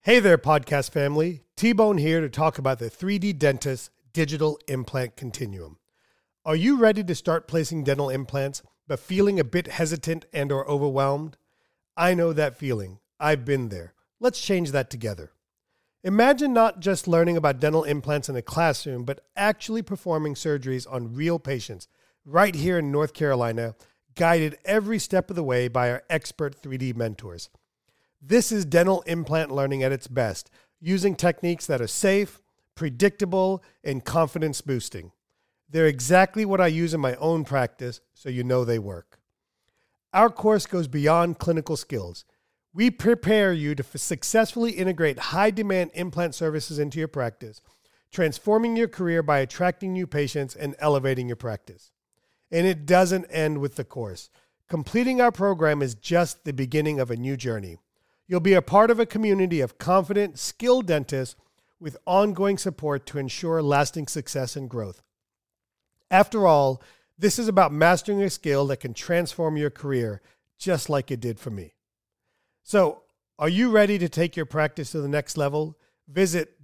Hey there, podcast family. T-Bone here to talk about the 3D Dentist Digital Implant Continuum. Are you ready to start placing dental implants, but feeling a bit hesitant and or overwhelmed? I know that feeling. I've been there. Let's change that together. Imagine not just learning about dental implants in a classroom, but actually performing surgeries on real patients right here in North Carolina, guided every step of the way by our expert 3D mentors. This is dental implant learning at its best, using techniques that are safe, predictable, and confidence boosting. They're exactly what I use in my own practice, so you know they work. Our course goes beyond clinical skills. We prepare you to successfully integrate high-demand implant services into your practice, transforming your career by attracting new patients and elevating your practice. And it doesn't end with the course. Completing our program is just the beginning of a new journey. You'll be a part of a community of confident, skilled dentists with ongoing support to ensure lasting success and growth. After all, this is about mastering a skill that can transform your career, just like it did for me. So, are you ready to take your practice to the next level? Visit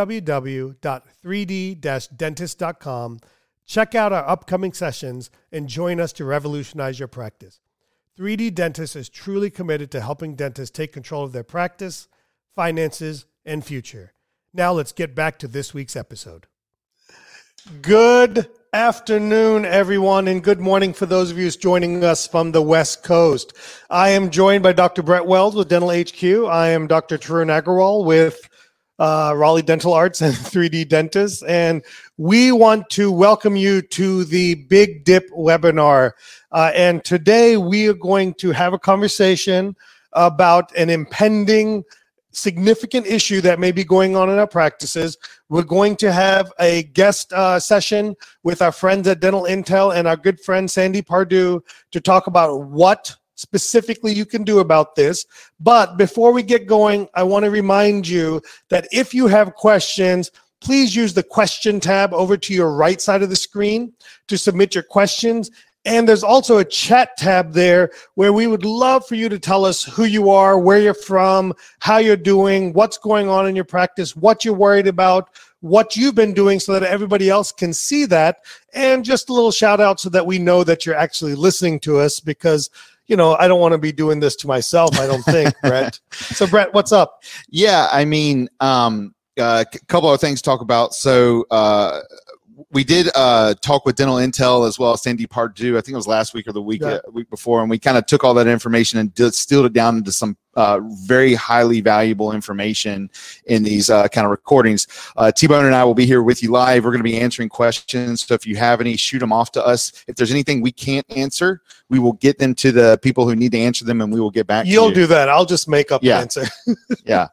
www.3d-dentist.com, check out our upcoming sessions, and join us to revolutionize your practice. 3D Dentist is truly committed to helping dentists take control of their practice, finances, and future. Now let's get back to this week's episode. Good afternoon, everyone, and good morning for those of you joining us from the West Coast. I am joined by Dr. Brett Wells with Dental HQ. I am Dr. Tarun Agarwal with Raleigh Dental Arts and 3D Dentist, and we want to welcome you to the Big Dip webinar. And today we are going to have a conversation about an impending significant issue that may be going on in our practices. We're going to have a guest session with our friends at Dental Intel and our good friend Sandy Pardue to talk about what specifically you can do about this. But before we get going, I want to remind you that if you have questions, please use the question tab over to your right side of the screen to submit your questions. And there's also a chat tab there where we would love for you to tell us who you are, where you're from, how you're doing, what's going on in your practice, what you're worried about, what you've been doing so that everybody else can see that. And just a little shout out so that we know that you're actually listening to us, because you know, I don't want to be doing this to myself, I don't think, Brett. So, Brett, what's up? Yeah, I mean, a couple of things to talk about. So, we did talk with Dental Intel as well as Sandy Pardue. I think it was last week or the week before, and we kind of took all that information and distilled it down into some very highly valuable information in these kind of recordings. T-Bone and I will be here with you live. We're going to be answering questions. So if you have any, shoot them off to us. If there's anything we can't answer, we will get them to the people who need to answer them, and we will get back to you. You'll do that. I'll just make up an answer. Yeah.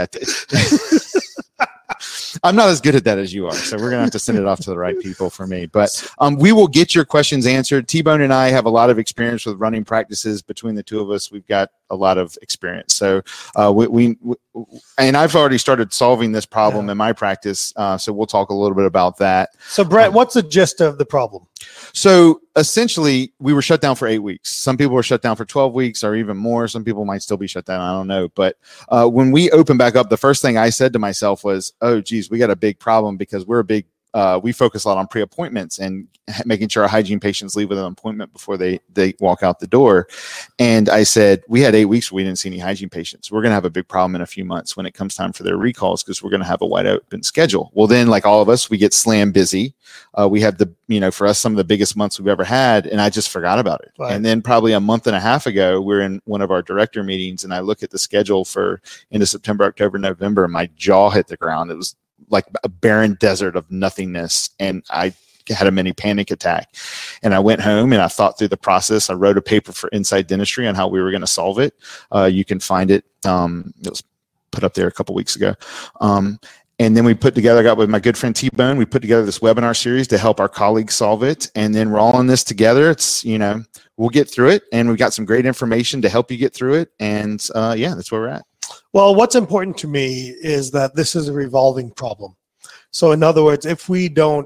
I'm not as good at that as you are, so we're going to have to send it off to the right people for me. But we will get your questions answered. T-Bone and I have a lot of experience with running practices. Between the two of us, we've got a lot of experience. So and I've already started solving this problem in my practice, so we'll talk a little bit about that. So, Brett, what's the gist of the problem? So essentially, we were shut down for 8 weeks. Some people were shut down for 12 weeks or even more. Some people might still be shut down. I don't know. But when we opened back up, the first thing I said to myself was, oh, geez, we got a big problem, because we focus a lot on pre-appointments and making sure our hygiene patients leave with an appointment before they walk out the door. And I said, we had 8 weeks where we didn't see any hygiene patients. We're going to have a big problem in a few months when it comes time for their recalls, because we're going to have a wide open schedule. Well, then, like all of us, we get slam busy. We had for us, some of the biggest months we've ever had, and I just forgot about it. Right. And then probably a month and a half ago, we're in one of our director meetings, and I look at the schedule for into September, October, November, and my jaw hit the ground. It was like a barren desert of nothingness, and I had a mini panic attack. And I went home and I thought through the process. I wrote a paper for Inside Dentistry on how we were going to solve it. You can find it. It was put up there a couple weeks ago. And then we put together, I got with my good friend T-Bone, we put together this webinar series to help our colleagues solve it. And then we're all in this together. It's, we'll get through it. And we've got some great information to help you get through it. And that's where we're at. Well, what's important to me is that this is a revolving problem. So in other words, if we don't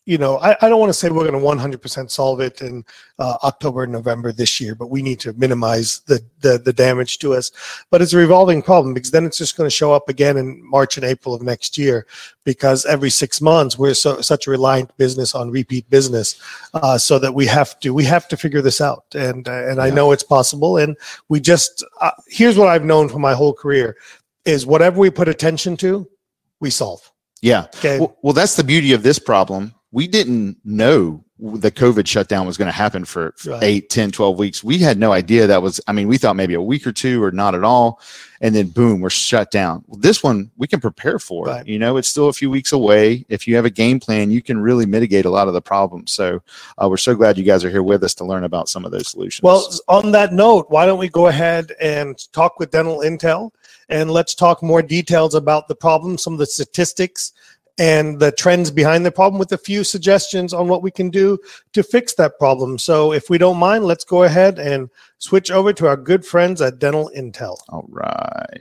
I don't want to say we're going to 100% solve it in October and November this year, but we need to minimize the damage to us. But it's a revolving problem, because then it's just going to show up again in March and April of next year, because every 6 months we're such a reliant business on repeat business, so that we have to figure this out. And I know it's possible. And we just here's what I've known for my whole career is whatever we put attention to, we solve. Yeah. Okay. Well, that's the beauty of this problem. We didn't know the COVID shutdown was going to happen for 8, 10, 12 weeks. We had no idea we thought maybe a week or two or not at all. And then boom, we're shut down. Well, this one we can prepare for. Right. It's still a few weeks away. If you have a game plan, you can really mitigate a lot of the problems. So we're so glad you guys are here with us to learn about some of those solutions. Well, on that note, why don't we go ahead and talk with Dental Intel, and let's talk more details about the problem, some of the statistics and the trends behind the problem, with a few suggestions on what we can do to fix that problem. So if we don't mind, let's go ahead and switch over to our good friends at Dental Intel. All right.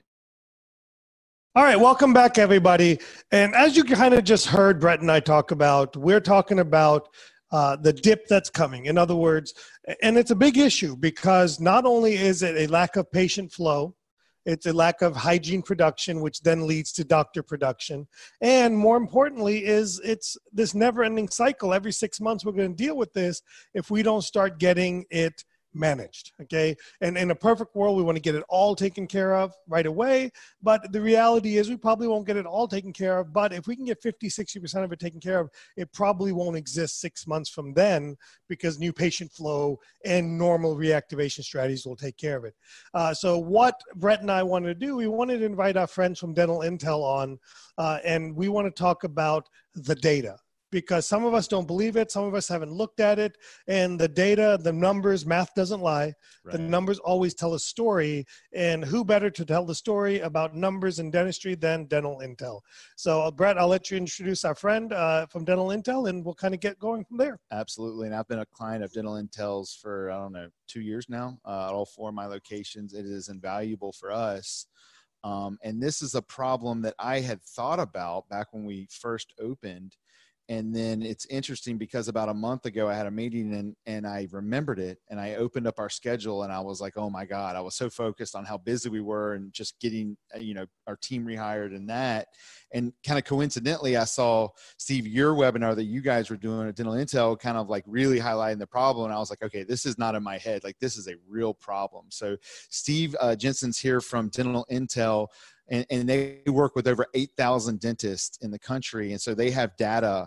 All right, welcome back, everybody. And as you kind of just heard Brett and I talk about, we're talking about the dip that's coming. In other words, and it's a big issue, because not only is it a lack of patient flow, it's a lack of hygiene production, which then leads to doctor production. And more importantly, it's this never-ending cycle. Every 6 months, we're going to deal with this if we don't start getting it managed, okay? And in a perfect world, we want to get it all taken care of right away. But the reality is we probably won't get it all taken care of. But if we can get 50, 60% of it taken care of, it probably won't exist 6 months from then, because new patient flow and normal reactivation strategies will take care of it. So what Brett and I wanted to do, we wanted to invite our friends from Dental Intel on, and we want to talk about the data. Because some of us don't believe it, some of us haven't looked at it, and the data, the numbers, math doesn't lie. Right. The numbers always tell a story, and who better to tell the story about numbers in dentistry than Dental Intel? So, Brett, I'll let you introduce our friend from Dental Intel, and we'll kind of get going from there. Absolutely, and I've been a client of Dental Intel's for, 2 years now, at all 4 of my locations. It is invaluable for us. And this is a problem that I had thought about back when we first opened. And then it's interesting because about a month ago, I had a meeting and I remembered it, and I opened up our schedule and I was like, oh my God, I was so focused on how busy we were and just getting, our team rehired and that. And kind of coincidentally, I saw, Steve, your webinar that you guys were doing at Dental Intel, kind of like really highlighting the problem. And I was like, okay, this is not in my head. Like, this is a real problem. So Steve Jensen's here from Dental Intel. And they work with over 8,000 dentists in the country. And so they have data,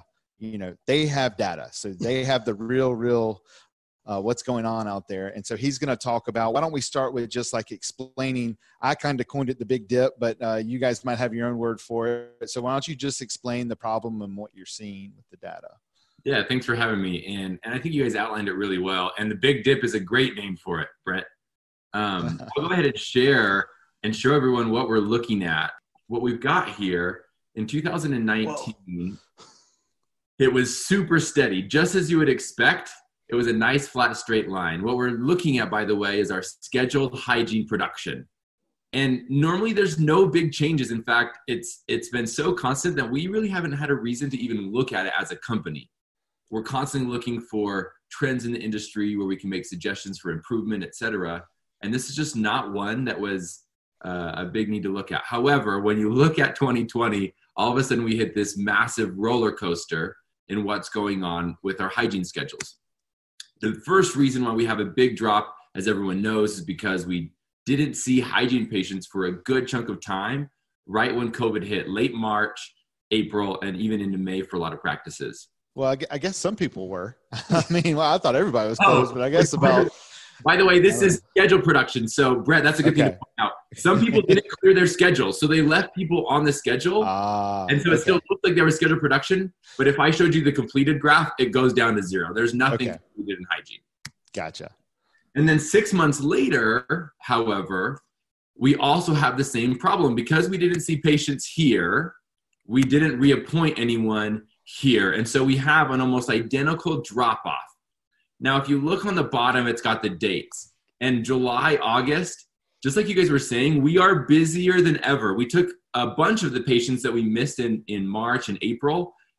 So they have the real what's going on out there. And so he's going to talk about, why don't we start with just like explaining, I kind of coined it the big dip, but you guys might have your own word for it. So why don't you just explain the problem and what you're seeing with the data? Yeah, thanks for having me. And I think you guys outlined it really well. And the big dip is a great name for it, Brett. I'll go ahead and share and show everyone what we're looking at. What we've got here in 2019, it was super steady, just as you would expect. It was a nice flat straight line. What we're looking at, by the way, is our scheduled hygiene production. And normally there's no big changes. In fact, it's been so constant that we really haven't had a reason to even look at it as a company. We're constantly looking for trends in the industry where we can make suggestions for improvement, et cetera. And this is just not one that was a big need to look at. However, when you look at 2020, all of a sudden we hit this massive roller coaster in what's going on with our hygiene schedules. The first reason why we have a big drop, as everyone knows, is because we didn't see hygiene patients for a good chunk of time right when COVID hit, late March, April, and even into May for a lot of practices. Well, I guess some people were. I thought everybody was closed, but I guess about... By the way, this is schedule production. So, Brett, that's a good thing to point out. Some people didn't clear their schedule, so they left people on the schedule. And so it still looked like there was scheduled production. But if I showed you the completed graph, it goes down to 0. There's nothing completed in hygiene. Gotcha. And then 6 months later, however, we also have the same problem. Because we didn't see patients here, we didn't reappoint anyone here. And so we have an almost identical drop-off. Now, if you look on the bottom, it's got the dates. And July, August, just like you guys were saying, we are busier than ever. We took a bunch of the patients that we missed in March and April,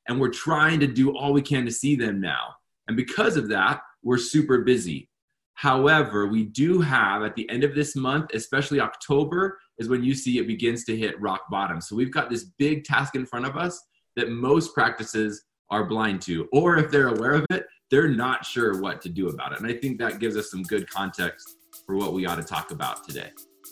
and we're trying to do all we can to see them now. And because of that, we're super busy. However, we do have at the end of this month, especially October, is when you see it begins to hit rock bottom. So we've got this big task in front of us that most practices are blind to, or if they're aware of it, they're not sure what to do about it. And I think that gives us some good context for what we ought to talk about today.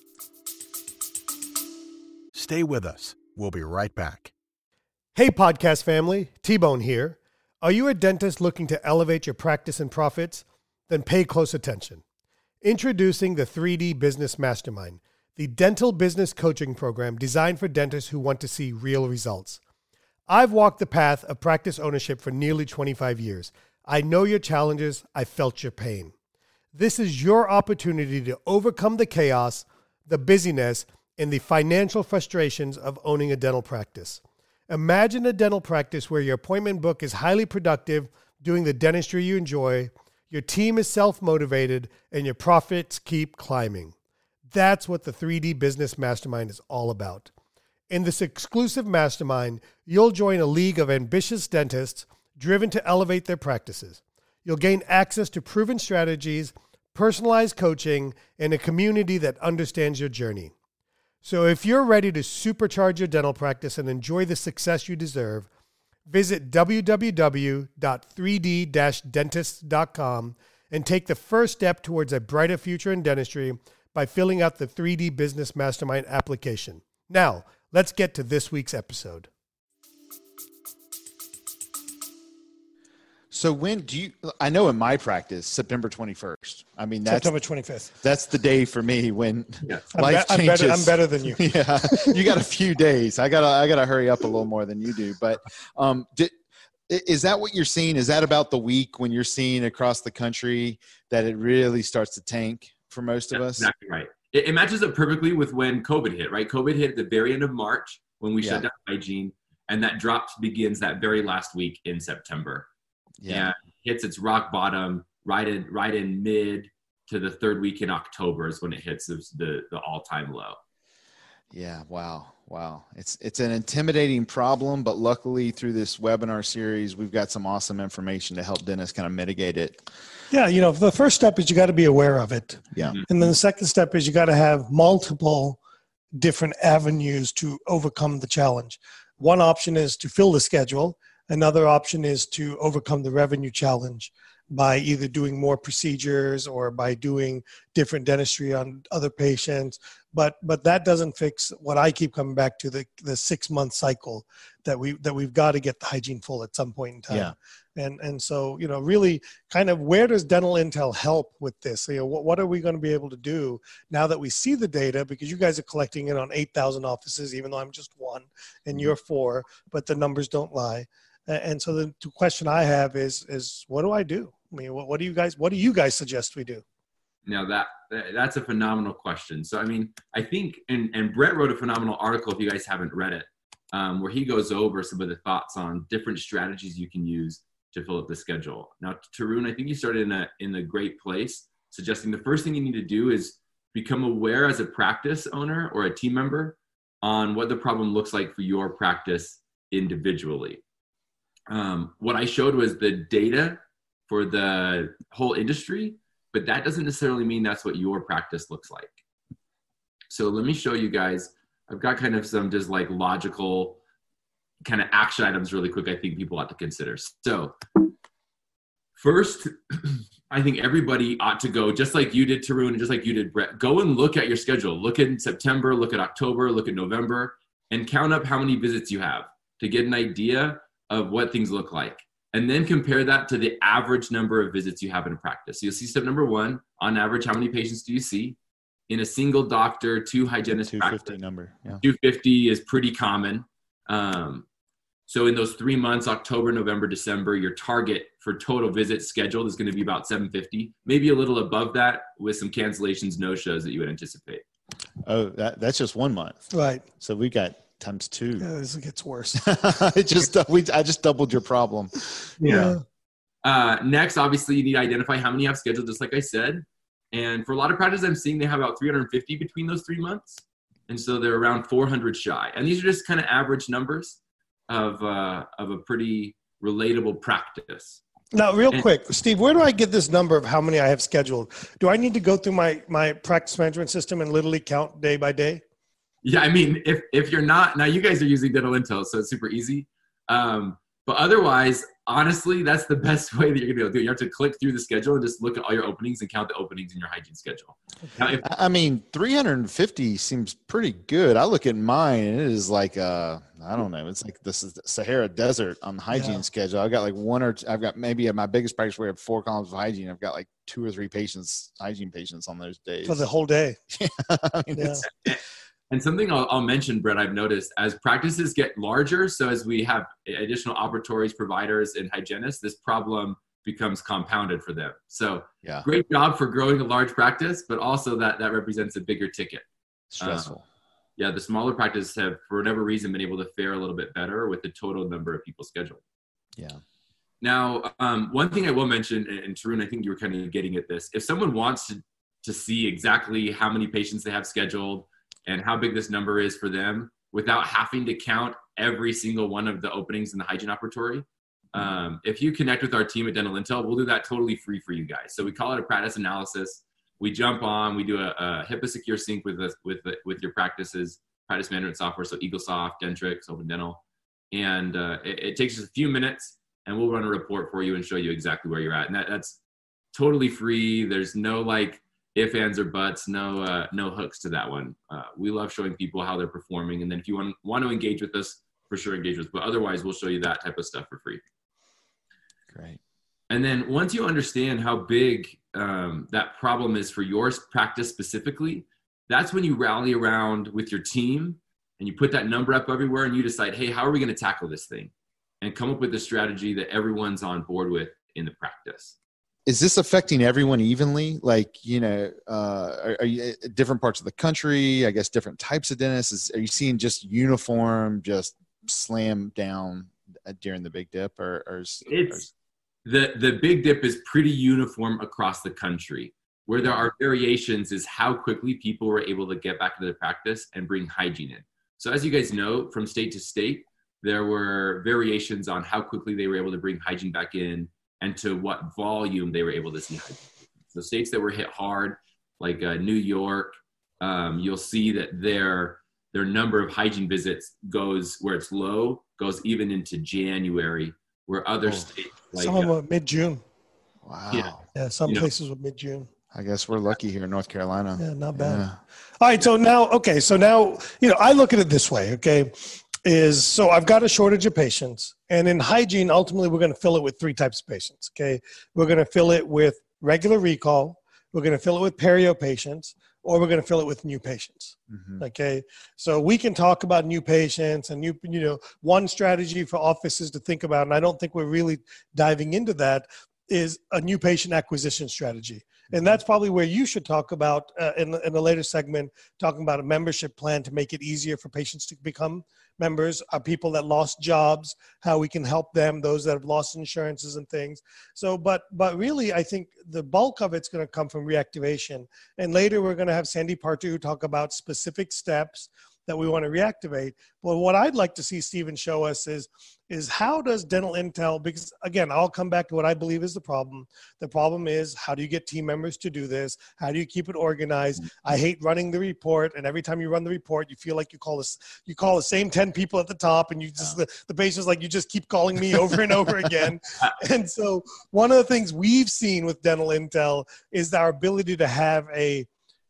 Stay with us. We'll be right back. Hey, podcast family, T-Bone here. Are you a dentist looking to elevate your practice and profits? Then pay close attention. Introducing the 3D Business Mastermind, the dental business coaching program designed for dentists who want to see real results. I've walked the path of practice ownership for nearly 25 years. I know your challenges. I felt your pain. This is your opportunity to overcome the chaos, the busyness, and the financial frustrations of owning a dental practice. Imagine a dental practice where your appointment book is highly productive, doing the dentistry you enjoy, your team is self-motivated, and your profits keep climbing. That's what the 3D Business Mastermind is all about. In this exclusive mastermind, you'll join a league of ambitious dentists driven to elevate their practices. You'll gain access to proven strategies, personalized coaching, and a community that understands your journey. So if you're ready to supercharge your dental practice and enjoy the success you deserve, visit www.3d-dentist.com and take the first step towards a brighter future in dentistry by filling out the 3D Business Mastermind application. Now, let's get to this week's episode. So when do you, I know in my practice, September 21st. I mean, that's September 25th. That's the day for me when life I'm changes. I'm better than you. Yeah. You got a few days. I gotta hurry up a little more than you do. But is that what you're seeing? Is that about the week when you're seeing across the country that it really starts to tank for most of us? Exactly right. It matches up perfectly with when COVID hit, right? COVID hit at the very end of March when we shut down hygiene, and that drop begins that very last week in September. Yeah. And hits its rock bottom right in mid to the third week in October is when it hits the all-time low. Yeah. Wow. It's an intimidating problem, but luckily through this webinar series, we've got some awesome information to help dentists kind of mitigate it. Yeah. The first step is you got to be aware of it. Yeah. And then the second step is you got to have multiple different avenues to overcome the challenge. One option is to fill the schedule. Another option is to overcome the revenue challenge by either doing more procedures or by doing different dentistry on other patients. But that doesn't fix what I keep coming back to, the 6-month cycle that we've got to get the hygiene full at some point in time. Yeah. And so, really kind of where does Dental Intel help with this? What are we going to be able to do now that we see the data? Because you guys are collecting it on 8,000 offices, even though I'm just one and you're 4, but the numbers don't lie. And so the question I have is what do I do? I mean, what do you guys suggest we do? Now that's a phenomenal question. So, I mean, I think, and Brett wrote a phenomenal article, if you guys haven't read it, where he goes over some of the thoughts on different strategies you can use to fill up the schedule. Now, Tarun, I think you started in a great place, suggesting the first thing you need to do is become aware as a practice owner or a team member on what the problem looks like for your practice individually. What I showed was the data for the whole industry, but that doesn't necessarily mean that's what your practice looks like. So let me show you guys. I've got kind of some just like logical kind of action items really quick I think people ought to consider. So first, I think everybody ought to go, just like you did, Tarun, and just like you did, Brett, go and look at your schedule. Look at September, look at October, look at November, and count up how many visits you have to get an idea of what things look like. And then compare that to the average number of visits you have in a practice. So you'll see step number 1, on average, how many patients do you see? In a single doctor, 2 hygienist 250 practice. number. Yeah. 250 is pretty common. So in those 3 months, October, November, December, your target for total visits scheduled is going to be about 750, maybe a little above that with some cancellations, no-shows that you would anticipate. Oh, that's just 1 month. Right. So we got times 2. Yeah, this gets worse. I just doubled your problem. Yeah. Next, obviously, you need to identify how many you have scheduled, just like I said. And for a lot of practices, I'm seeing they have about 350 between those 3 months. And so they're around 400 shy. And these are just kind of average numbers. of a pretty relatable practice. Now, real quick, Steve, where do I get this number of how many I have scheduled? Do I need to go through my practice management system and literally count day by day? Yeah, I mean, if you're not, now you guys are using Dental Intel, so it's super easy. But otherwise, honestly, that's the best way that you're gonna be able to do it. You have to click through the schedule and just look at all your openings and count the openings in your hygiene schedule. Now, I mean, 350 seems pretty good. I look at mine and it is like, I don't know. It's like this is the Sahara Desert on the hygiene schedule. I've got like I've got maybe at my biggest practice where I have 4 columns of hygiene. I've got like 2 or 3 hygiene patients on those days. For the whole day. I mean, And something I'll mention, Brett, I've noticed as practices get larger, so as we have additional operatories, providers, and hygienists, this problem becomes compounded for them. So great job for growing a large practice, but also that represents a bigger ticket. Stressful. The smaller practices have, for whatever reason, been able to fare a little bit better with the total number of people scheduled. Yeah. Now, one thing I will mention, and Tarun, I think you were kind of getting at this, if someone wants to see exactly how many patients they have scheduled, and how big this number is for them without having to count every single one of the openings in the hygiene operatory. If you connect with our team at Dental Intel, we'll do that totally free for you guys. So we call it a practice analysis. We jump on, we do a HIPAA secure sync with your practice's practice management software. So EagleSoft, Dentrix, Open Dental. And it takes us a few minutes and we'll run a report for you and show you exactly where you're at. And that's totally free. There's no like, if, ands, or buts, no hooks to that one. We love showing people how they're performing. And then if you want to engage with us, for sure engage with us. But otherwise, we'll show you that type of stuff for free. Great. And then once you understand how big that problem is for your practice specifically, that's when you rally around with your team and you put that number up everywhere and you decide, hey, how are we going to tackle this thing? And come up with a strategy that everyone's on board with in the practice. Is this affecting everyone evenly? Like, are you different parts of the country, I guess different types of dentists? Are you seeing just uniform, just slam down during the Big Dip? The Big Dip is pretty uniform across the country. Where there are variations is how quickly people were able to get back into their practice and bring hygiene in. So as you guys know, from state to state, there were variations on how quickly they were able to bring hygiene back in and to what volume they were able to see hygiene. So states that were hit hard, like New York, you'll see that their number of hygiene visits goes where it's low, goes even into January, where other states like some were mid-June. Wow. Yeah, some places were mid-June. I guess we're lucky here in North Carolina. Yeah, not bad. Yeah. All right, so now, I look at it this way, okay? So I've got a shortage of patients, and in hygiene, ultimately, we're going to fill it with 3 types of patients, okay? We're going to fill it with regular recall, we're going to fill it with perio patients, or we're going to fill it with new patients, okay? So we can talk about new patients and one strategy for offices to think about, and I don't think we're really diving into that, is a new patient acquisition strategy. And that's probably where you should talk about in the later segment, talking about a membership plan to make it easier for patients to become members, people that lost jobs, how we can help them, those that have lost insurances and things. So, but really, I think the bulk of it's going to come from reactivation. And later, we're going to have Sandy Partu talk about specific steps that we want to reactivate. But what I'd like to see Stephen show us is how does Dental Intel, because again, I'll come back to what I believe is the problem. The problem is, how do you get team members to do this? How do you keep it organized? I hate running the report, and every time you run the report, you feel like you call the same 10 people at the top, and you just the patient's like, you just keep calling me over and over again. And so one of the things we've seen with Dental Intel is our ability to have a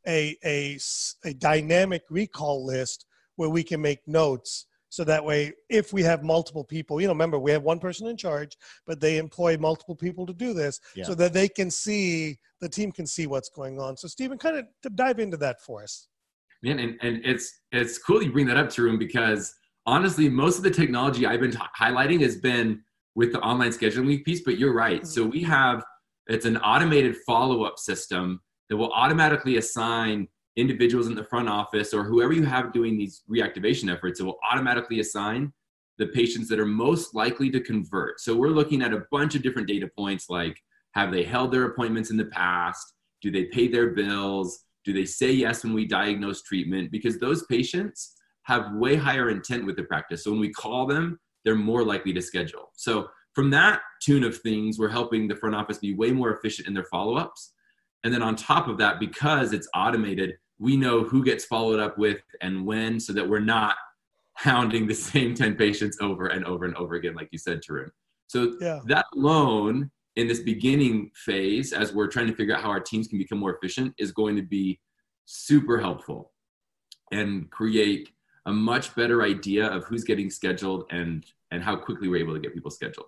dynamic recall list where we can make notes. So that way, if we have multiple people, remember, we have one person in charge, but they employ multiple people to do this so that the team can see what's going on. So Stephen, kind of to dive into that for us. Man, and it's cool you bring that up, Tarun, because honestly, most of the technology I've been highlighting has been with the online scheduling piece, but you're right. So it's an automated follow-up system that will automatically assign individuals in the front office or whoever you have doing these reactivation efforts. It will automatically assign the patients that are most likely to convert. So we're looking at a bunch of different data points, like have they held their appointments in the past? Do they pay their bills? Do they say yes when we diagnose treatment? Because those patients have way higher intent with the practice. So when we call them, they're more likely to schedule. So from that tune of things, we're helping the front office be way more efficient in their follow-ups. And then on top of that, because it's automated, we know who gets followed up with and when, so that we're not hounding the same 10 patients over and over and over again, like you said, Tarun. So that alone, in this beginning phase, as we're trying to figure out how our teams can become more efficient, is going to be super helpful and create a much better idea of who's getting scheduled and how quickly we're able to get people scheduled.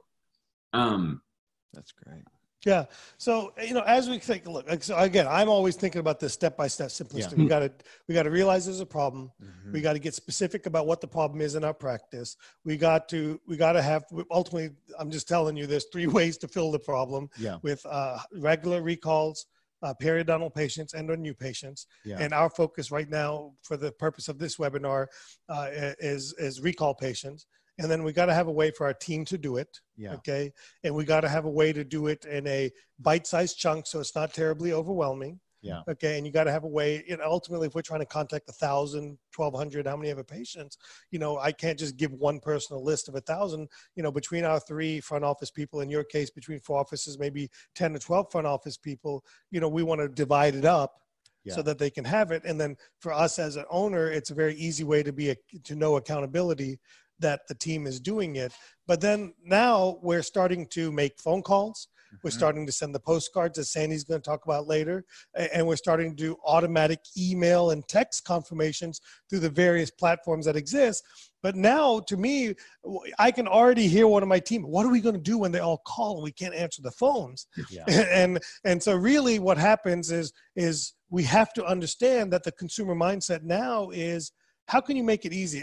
That's great. Yeah. So, as we take a look, so again, I'm always thinking about this step-by-step simplicity. Yeah. We got to realize there's a problem. Mm-hmm. We got to get specific about what the problem is in our practice. We got to have, ultimately, I'm just telling you, there's 3 ways to fill the problem with regular recalls, periodontal patients, and or new patients. Yeah. And our focus right now, for the purpose of this webinar, is recall patients. And then we got to have a way for our team to do it. Yeah. Okay. And we got to have a way to do it in a bite-sized chunk, so it's not terribly overwhelming. Yeah. Okay. And you got to have a way, ultimately, if we're trying to contact 1,000, 1,200, how many of a patients, I can't just give one person a list of 1,000, between our 3 front office people, in your case, between 4 offices, maybe 10 to 12 front office people, we want to divide it up. Yeah. So that they can have it. And then for us as an owner, it's a very easy way to know accountability that the team is doing it. But then now we're starting to make phone calls. Mm-hmm. We're starting to send the postcards, as Sandy's going to talk about later. And we're starting to do automatic email and text confirmations through the various platforms that exist. But now, to me, I can already hear one of my team, what are we going to do when they all call and we can't answer the phones? Yeah. And so really what happens is we have to understand that the consumer mindset now is, how can you make it easy?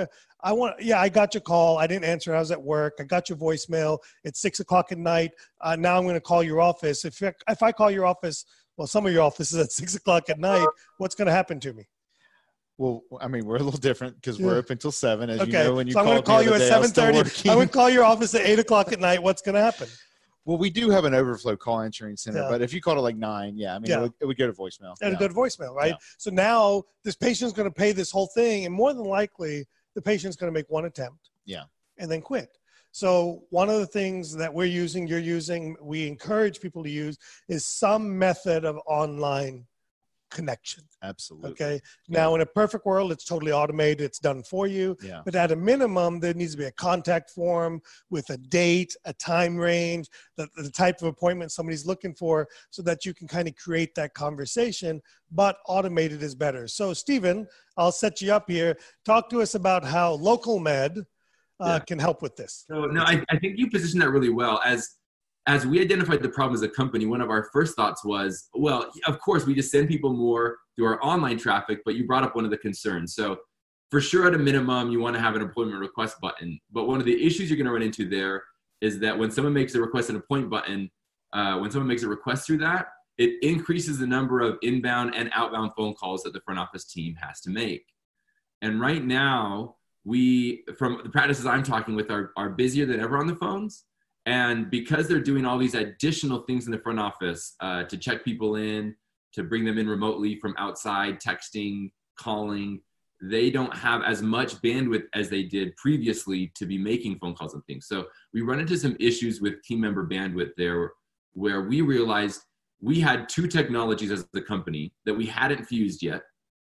I got your call. I didn't answer. I was at work. I got your voicemail. It's 6:00 at night. Now I'm going to call your office. If I call your office, well, some of your offices at 6:00 at night, what's going to happen to me? Well, I mean, we're a little different because we're open till 7, as you know. When you so I'm going to call you at 7:30. I'm going to call your office at 8:00 at night. What's going to happen? Well, we do have an overflow call answering center, but if you called it like 9, it would go to voicemail. And go to voicemail, right? Yeah. So now this patient's going to pay this whole thing, and more than likely, the patient's going to make one attempt. Yeah. And then quit. So one of the things that you're using, we encourage people to use, is some method of online connection. Absolutely. Okay. Now, in a perfect world, it's totally automated. It's done for you. Yeah. But at a minimum, there needs to be a contact form with a date, a time range, the type of appointment somebody's looking for, so that you can kind of create that conversation. But automated is better. So, Stephen, I'll set you up here. Talk to us about how LocalMed can help with this. So, no, I think you positioned that really well. As we identified the problem as a company, one of our first thoughts was, well, of course, we just send people more through our online traffic, but you brought up one of the concerns. So for sure, at a minimum, you want to have an appointment request button. But one of the issues you're going to run into there is that when someone makes a request an appointment button, when someone makes a request through that, it increases the number of inbound and outbound phone calls that the front office team has to make. And right now, from the practices I'm talking with, are busier than ever on the phones. And because they're doing all these additional things in the front office to check people in, to bring them in remotely from outside, texting, calling, they don't have as much bandwidth as they did previously to be making phone calls and things. So we run into some issues with team member bandwidth there, where we realized we had 2 technologies as the company that we hadn't fused yet.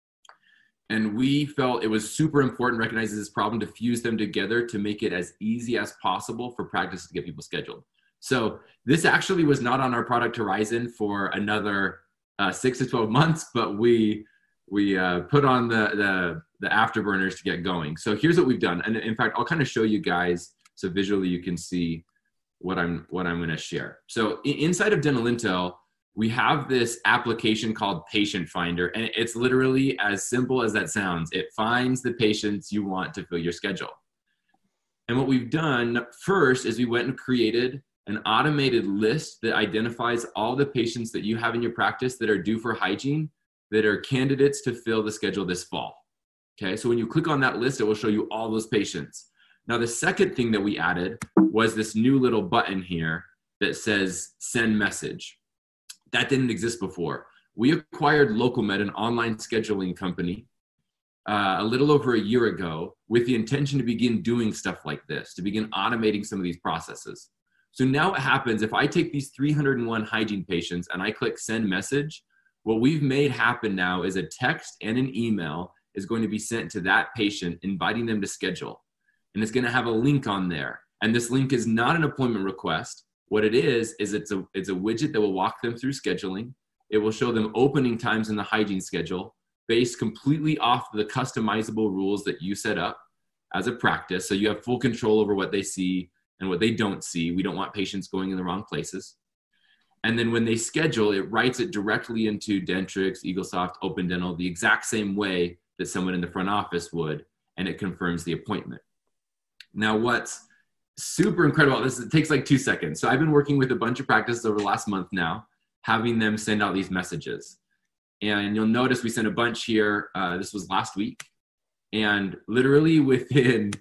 And we felt it was super important, recognizing this problem, to fuse them together to make it as easy as possible for practices to get people scheduled. So this actually was not on our product horizon for another 6 to 12 months, but we put on the afterburners to get going. So here's what we've done. And in fact, I'll kind of show you guys so visually you can see what I'm going to share. So inside of Dental Intel, we have this application called Patient Finder, and it's literally as simple as that sounds. It finds the patients you want to fill your schedule. And what we've done first is we went and created an automated list that identifies all the patients that you have in your practice that are due for hygiene, that are candidates to fill the schedule this fall. Okay, so when you click on that list, it will show you all those patients. Now, the second thing that we added was this new little button here that says Send Message. That didn't exist before. We acquired LocalMed, an online scheduling company, a little over a year ago with the intention to begin doing stuff like this, to begin automating some of these processes. So now what happens if I take these 301 hygiene patients and I click send message, what we've made happen now is a text and an email is going to be sent to that patient, inviting them to schedule. And it's going to have a link on there. And this link is not an appointment request. What it is it's a widget that will walk them through scheduling. It will show them opening times in the hygiene schedule based completely off the customizable rules that you set up as a practice. So you have full control over what they see and what they don't see. We don't want patients going in the wrong places. And then when they schedule, it writes it directly into Dentrix, Eaglesoft, Open Dental, the exact same way that someone in the front office would, and it confirms the appointment. Now, what's super incredible about this, it takes like 2 seconds. So I've been working with a bunch of practices over the last month now, having them send out these messages. And you'll notice we sent a bunch here. This was last week. And literally within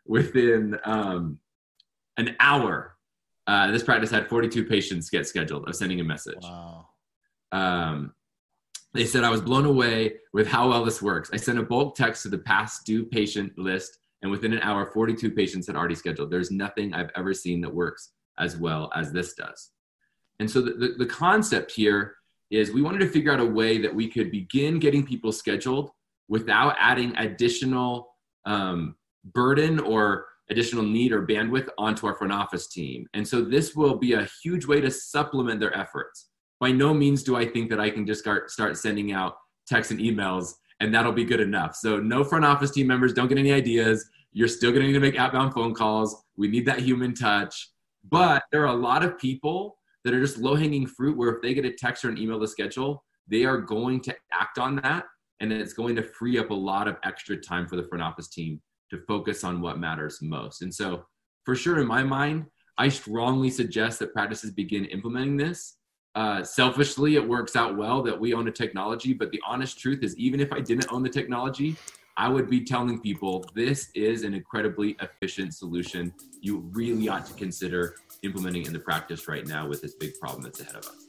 an hour, this practice had 42 patients get scheduled of sending a message. Wow. They said, I was blown away with how well this works. I sent a bulk text to the past due patient list, and within an hour, 42 patients had already scheduled. There's nothing I've ever seen that works as well as this does. And so the concept here is we wanted to figure out a way that we could begin getting people scheduled without adding additional burden or additional need or bandwidth onto our front office team. And so this will be a huge way to supplement their efforts. By no means do I think that I can just start sending out texts and emails and that'll be good enough. So no front office team members, don't get any ideas. You're still going to need to make outbound phone calls. We need that human touch. But there are a lot of people that are just low-hanging fruit where if they get a text or an email to schedule, they are going to act on that. And it's going to free up a lot of extra time for the front office team to focus on what matters most. And so for sure, in my mind, I strongly suggest that practices begin implementing this. Selfishly, it works out well that we own a technology, but the honest truth is even if I didn't own the technology, I would be telling people this is an incredibly efficient solution. You really ought to consider implementing in the practice right now with this big problem that's ahead of us.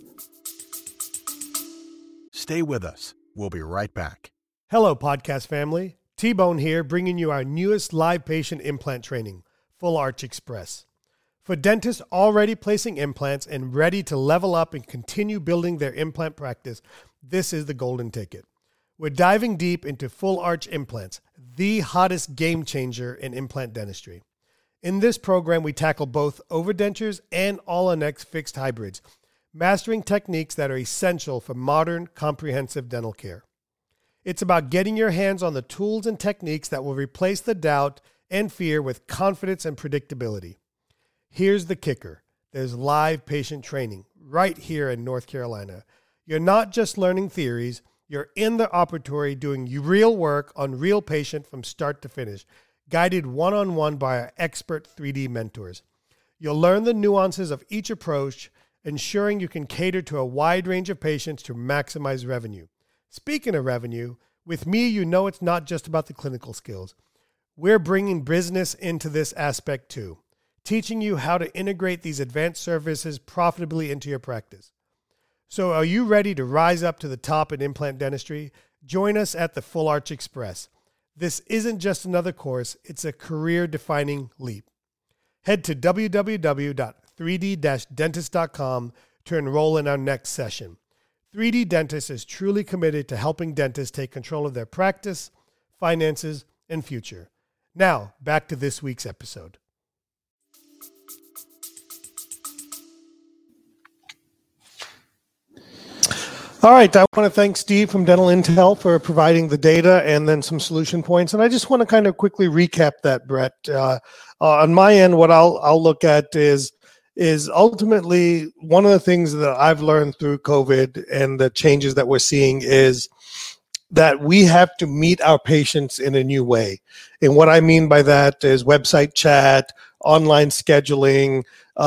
Stay with us. We'll be right back. Hello, podcast family. T-Bone here, bringing you our newest live patient implant training, Full Arch Express. For dentists already placing implants and ready to level up and continue building their implant practice, this is the golden ticket. We're diving deep into full arch implants, the hottest game changer in implant dentistry. In this program, we tackle both overdentures and all-on-X fixed hybrids, mastering techniques that are essential for modern, comprehensive dental care. It's about getting your hands on the tools and techniques that will replace the doubt and fear with confidence and predictability. Here's the kicker. There's live patient training right here in North Carolina. You're not just learning theories. You're in the operatory doing real work on real patient from start to finish, guided one-on-one by our expert 3D mentors. You'll learn the nuances of each approach, ensuring you can cater to a wide range of patients to maximize revenue. Speaking of revenue, with me, you know it's not just about the clinical skills. We're bringing business into this aspect too, teaching you how to integrate these advanced services profitably into your practice. So are you ready to rise up to the top in implant dentistry? Join us at the Full Arch Express. This isn't just another course, it's a career-defining leap. Head to www.3d-dentist.com to enroll in our next session. 3D Dentist is truly committed to helping dentists take control of their practice, finances, and future. Now, back to this week's episode. All right, I want to thank Steve from Dental Intel for providing the data and then some solution points. And I just want to kind of quickly recap that, Brett. On my end, what I'll look at is ultimately one of the things that I've learned through COVID and the changes that we're seeing is that we have to meet our patients in a new way. And what I mean by that is website chat, online scheduling,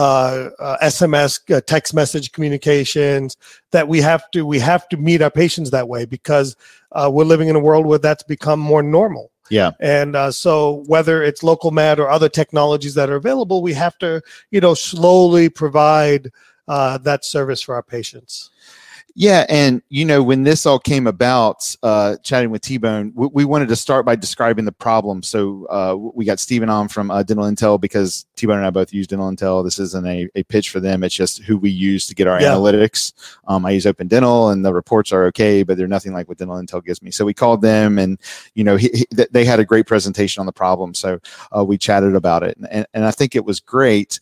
SMS, text message communications, that we have to meet our patients that way because we're living in a world where that's become more normal. Yeah. And so whether it's LocalMed or other technologies that are available, we have to, slowly provide that service for our patients. Yeah, and when this all came about, chatting with T-Bone, we wanted to start by describing the problem. So we got Stephen on from Dental Intel, because T-Bone and I both use Dental Intel. This isn't a pitch for them. It's just who we use to get our analytics. I use Open Dental, and the reports are okay, but they're nothing like what Dental Intel gives me. So we called them, and they had a great presentation on the problem. So we chatted about it, and I think it was great.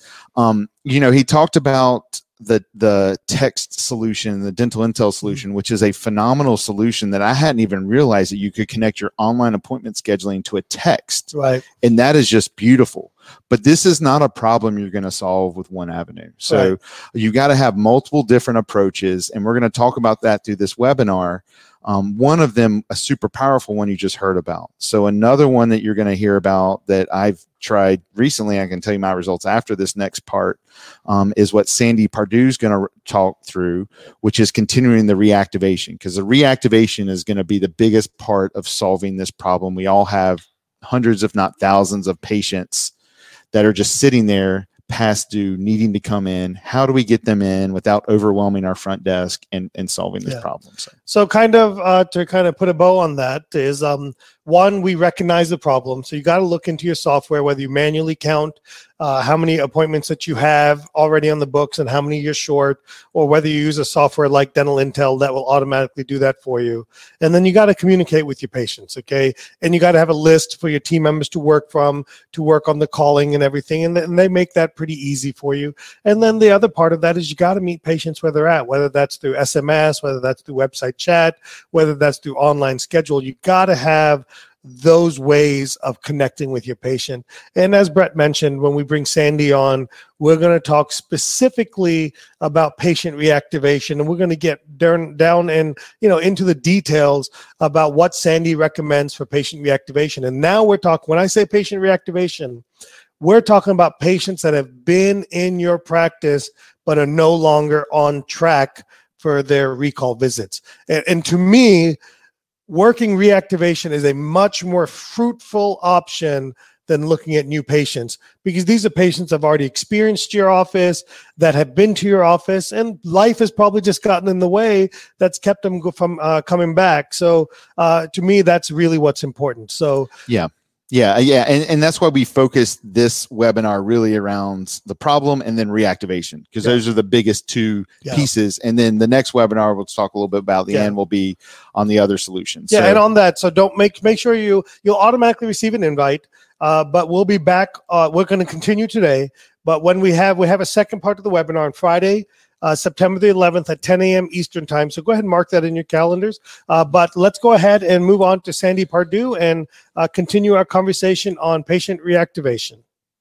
He talked about the text solution, the Dental Intel solution, which is a phenomenal solution that I hadn't even realized that you could connect your online appointment scheduling to a text. Right. And that is just beautiful. But this is not a problem you're going to solve with one avenue. So you got to have multiple different approaches. And we're going to talk about that through this webinar. One of them, a super powerful one you just heard about. So another one that you're going to hear about that I've tried recently, I can tell you my results after this next part, is what Sandy Pardue is going to talk through, which is continuing the reactivation, because the reactivation is going to be the biggest part of solving this problem. We all have hundreds, if not thousands, of patients that are just sitting there past due, needing to come in. How do we get them in without overwhelming our front desk and solving this problem? So kind of to kind of put a bow on that is, one, we recognize the problem. So you got to look into your software, whether you manually count how many appointments that you have already on the books and how many you're short, or whether you use a software like Dental Intel that will automatically do that for you. And then you got to communicate with your patients, okay? And you got to have a list for your team members to work from, to work on the calling and everything. And they make that pretty easy for you. And then the other part of that is you got to meet patients where they're at, whether that's through SMS, whether that's through website chat, whether that's through online schedule. You got to have those ways of connecting with your patient. And as Brett mentioned, when we bring Sandy on, we're going to talk specifically about patient reactivation, and we're going to get down and into the details about what Sandy recommends for patient reactivation. And now we're talking, when I say patient reactivation, we're talking about patients that have been in your practice but are no longer on track for their recall visits. And to me, working reactivation is a much more fruitful option than looking at new patients, because these are patients that have already experienced your office, that have been to your office, and life has probably just gotten in the way that's kept them from coming back. So to me, that's really what's important. So Yeah. And that's why we focused this webinar really around the problem and then reactivation, because those are the biggest two pieces. And then the next webinar, we'll talk a little bit about the end, will be on the other solutions. Yeah. And on that, so don't make sure you'll automatically receive an invite, but we'll be back. We're going to continue today, but when we have a second part of the webinar on Friday, September the 11th at 10 a.m. Eastern time. So go ahead and mark that in your calendars. But let's go ahead and move on to Sandy Pardue and continue our conversation on patient reactivation.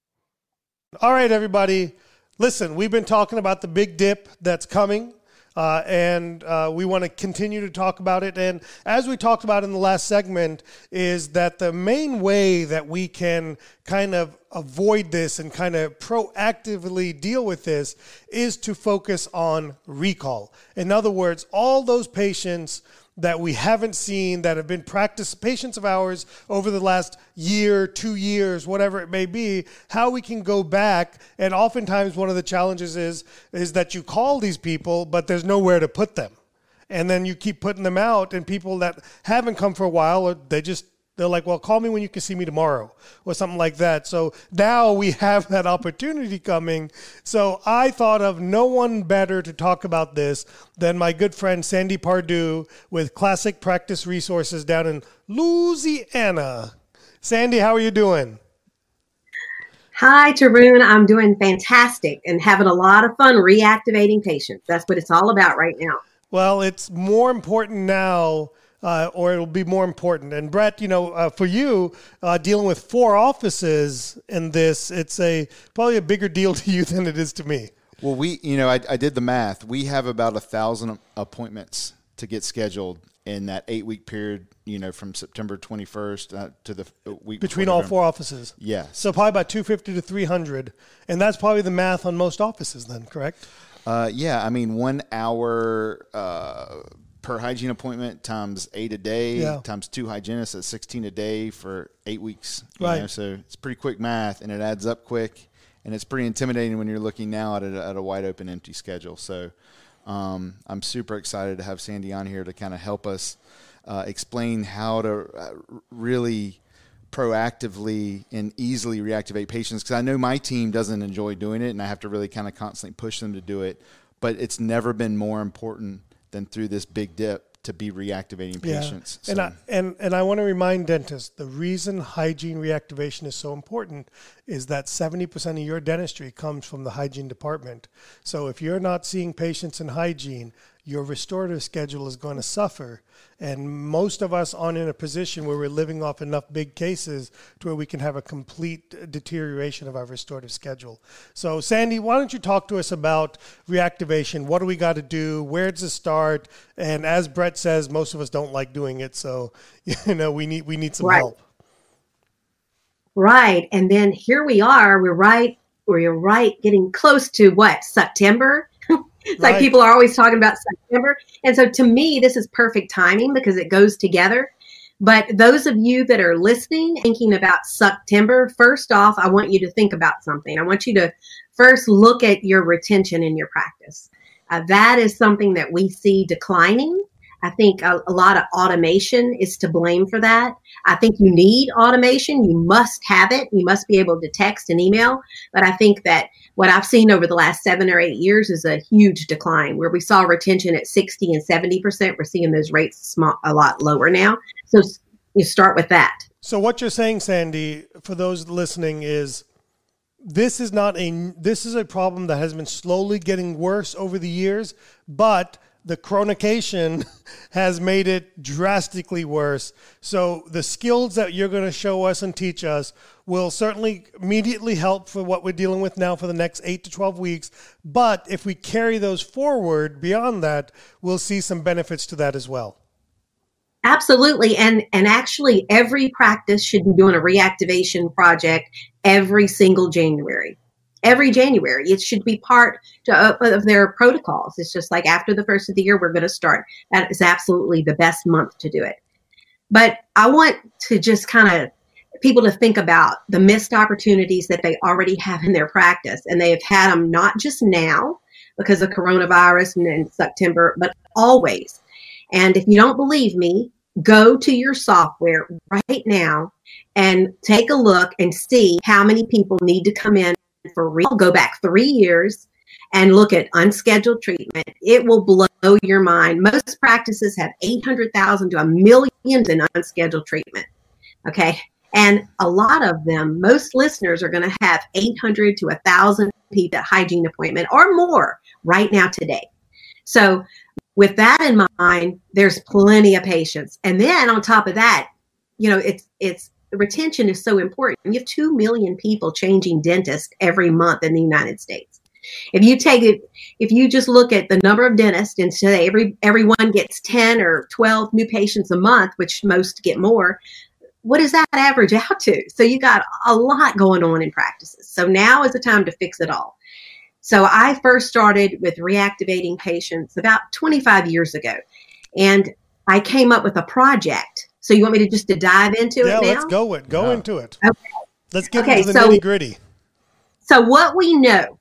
All right, everybody. Listen, we've been talking about the big dip that's coming. And we want to continue to talk about it. And as we talked about in the last segment, is that the main way that we can kind of avoid this and kind of proactively deal with this is to focus on recall. In other words, all those patients that we haven't seen, that have been patients of ours over the last year, 2 years, whatever it may be, how we can go back. And oftentimes one of the challenges is that you call these people, but there's nowhere to put them. And then you keep putting them out, and people that haven't come for a while, or they're like, well, call me when you can see me tomorrow, or something like that. So now we have that opportunity coming. So I thought of no one better to talk about this than my good friend Sandy Pardue with Classic Practice Resources down in Louisiana. Sandy, how are you doing? Hi, Tarun. I'm doing fantastic and having a lot of fun reactivating patients. That's what it's all about right now. Well, it's more important now. Or it'll be more important. And Brett, for you, dealing with 4 offices in this, it's probably a bigger deal to you than it is to me. Well, I did the math. We have about 1,000 appointments to get scheduled in that 8-week period, from September 21st to the week between all 4 offices. Yeah. So probably about 250 to 300. And that's probably the math on most offices then, correct? Yeah. I mean, 1 hour per hygiene appointment times 8 a day times 2 hygienists at 16 a day for 8 weeks. Right. So it's pretty quick math, and it adds up quick, and it's pretty intimidating when you're looking now at a wide open empty schedule. So I'm super excited to have Sandy on here to kind of help us explain how to really proactively and easily reactivate patients, because I know my team doesn't enjoy doing it, and I have to really kind of constantly push them to do it. But it's never been more important than through this big dip to be reactivating patients. Yeah. And I want to remind dentists, the reason hygiene reactivation is so important is that 70% of your dentistry comes from the hygiene department. So if you're not seeing patients in hygiene, your restorative schedule is going to suffer. And most of us aren't in a position where we're living off enough big cases to where we can have a complete deterioration of our restorative schedule. So Sandy, why don't you talk to us about reactivation? What do we got to do? Where does it start? And as Brett says, most of us don't like doing it. So, we need some help. Right. And then here we are, we're right getting close to what? September? It's like people are always talking about September. And so to me, this is perfect timing because it goes together. But those of you that are listening, thinking about September, first off, I want you to think about something. I want you to first look at your retention in your practice. That is something that we see declining. I think a lot of automation is to blame for that. I think you need automation. You must have it. You must be able to text and email. But I think that what I've seen over the last 7 or 8 years is a huge decline. Where we saw retention at 60 and 70%, we're seeing those rates a lot lower now. So you start with that. So what you're saying, Sandy, for those listening, is this is a problem that has been slowly getting worse over the years, but the chronication has made it drastically worse. So the skills that you're going to show us and teach us will certainly immediately help for what we're dealing with now for the next 8 to 12 weeks. But if we carry those forward beyond that, we'll see some benefits to that as well. Absolutely. And actually every practice should be doing a reactivation project every single January. Every January, it should be part of their protocols. It's just like after the first of the year, we're going to start. That is absolutely the best month to do it. But I want to just kind of people to think about the missed opportunities that they already have in their practice. And they have had them not just now because of coronavirus and in September, but always. And if you don't believe me, go to your software right now and take a look and see how many people need to come in for real. Go back 3 years and look at unscheduled treatment. It will blow your mind. Most practices have 800,000 to 1 million in unscheduled treatment. Okay. And a lot of them, most listeners are going to have 800 to 1,000 people at hygiene appointment or more right now today. So with that in mind, there's plenty of patients. And then on top of that, it's retention is so important. You have 2 million people changing dentists every month in the United States. If you just look at the number of dentists and say everyone gets 10 or 12 new patients a month, which most get more, what does that average out to? So you got a lot going on in practices. So now is the time to fix it all. So I first started with reactivating patients about 25 years ago, and I came up with a project. So you want me to dive into it now? Yeah, let's go into it. Okay. Let's get into the nitty gritty. So what we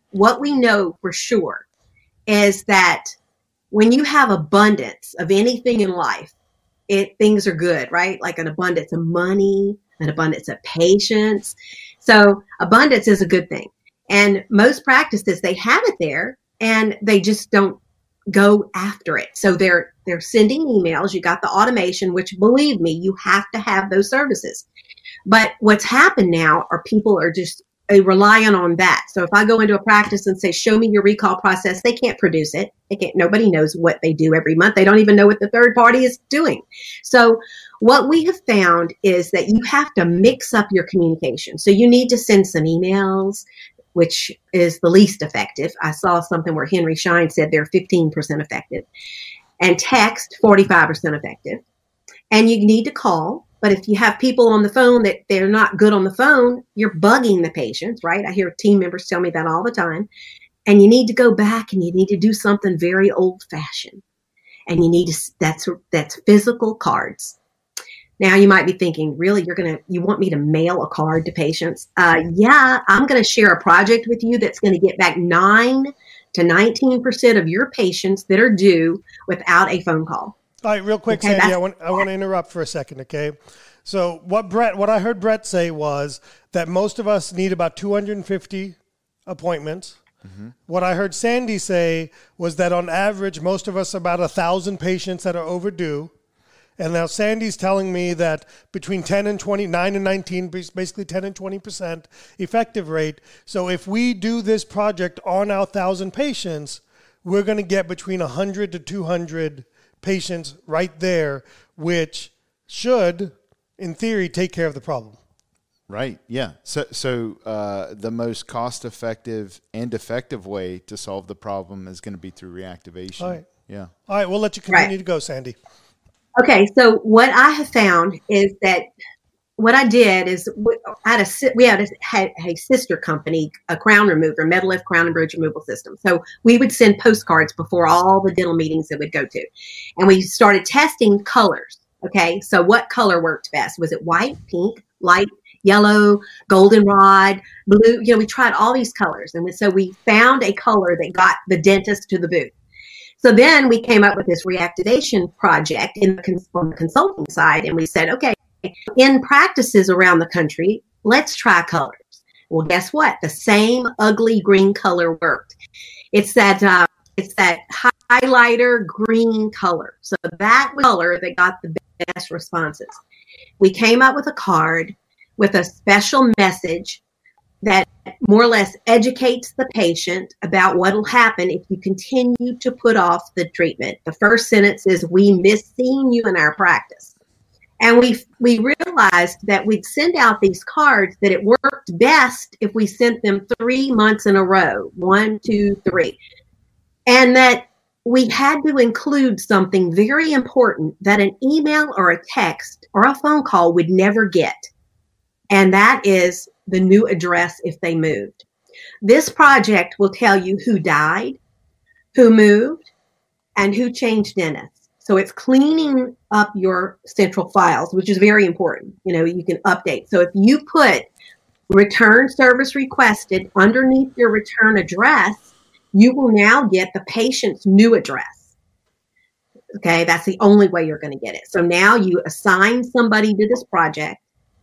know for sure is that when you have abundance of anything in life, things are good, right? Like an abundance of money, an abundance of patience. So abundance is a good thing. And most practices, they have it there and they just don't go after it. So they're sending emails. You got the automation, which believe me, you have to have those services. But what's happened now are people are just relying on that. So if I go into a practice and say, show me your recall process, they can't produce it. Nobody knows what they do every month. They don't even know what the third party is doing. So what we have found is that you have to mix up your communication. So you need to send some emails, which is the least effective. I saw something where Henry Schein said they're 15% effective. And text, 45% effective. And you need to call. But if you have people on the phone that they're not good on the phone, you're bugging the patients, right? I hear team members tell me that all the time. And you need to go back and you need to do something very old fashioned. And you need to, that's physical cards. Now you might be thinking, really, you want me to mail a card to patients? Yeah, I'm going to share a project with you that's going to get back 9 to 19% of your patients that are due without a phone call. All right, real quick, Okay, Sandy, I want to interrupt for a second, okay? So what I heard Brett say was that most of us need about 250 appointments. Mm-hmm. What I heard Sandy say was that on average, most of us about 1,000 patients that are overdue. And now Sandy's telling me that between 10 and 20, 9 and 19, basically 10 and 20% effective rate. So if we do this project on our 1,000 patients, we're going to get between 100 to 200 patients right there, which should, in theory, take care of the problem. Right. Yeah. So the most cost-effective and effective way to solve the problem is going to be through reactivation. All right. Yeah. All right. We'll let you continue to go, Sandy. Okay. So what I have found is that what I did is we had a sister company, a crown remover, MedLift crown and bridge removal system. So we would send postcards before all the dental meetings that we'd go to. And we started testing colors. Okay. So what color worked best? Was it white, pink, light, yellow, goldenrod, blue? We tried all these colors. And so we found a color that got the dentist to the booth. So then we came up with this reactivation project on the consulting side. And we said, okay, in practices around the country, let's try colors. Well, guess what? The same ugly green color worked. It's that highlighter green color. So that was the color that got the best responses. We came up with a card with a special message that more or less educates the patient about what will happen if you continue to put off the treatment. The first sentence is, "We miss seeing you in our practice." And we realized that we'd send out these cards, that it worked best if we sent them 3 months in a row, 1, 2, 3. And that we had to include something very important that an email or a text or a phone call would never get. And that is the new address if they moved. This project will tell you who died, who moved, and who changed dentists. So it's cleaning up your central files, which is very important. You can update. So if you put return service requested underneath your return address, you will now get the patient's new address. Okay, that's the only way you're going to get it. So now you assign somebody to this project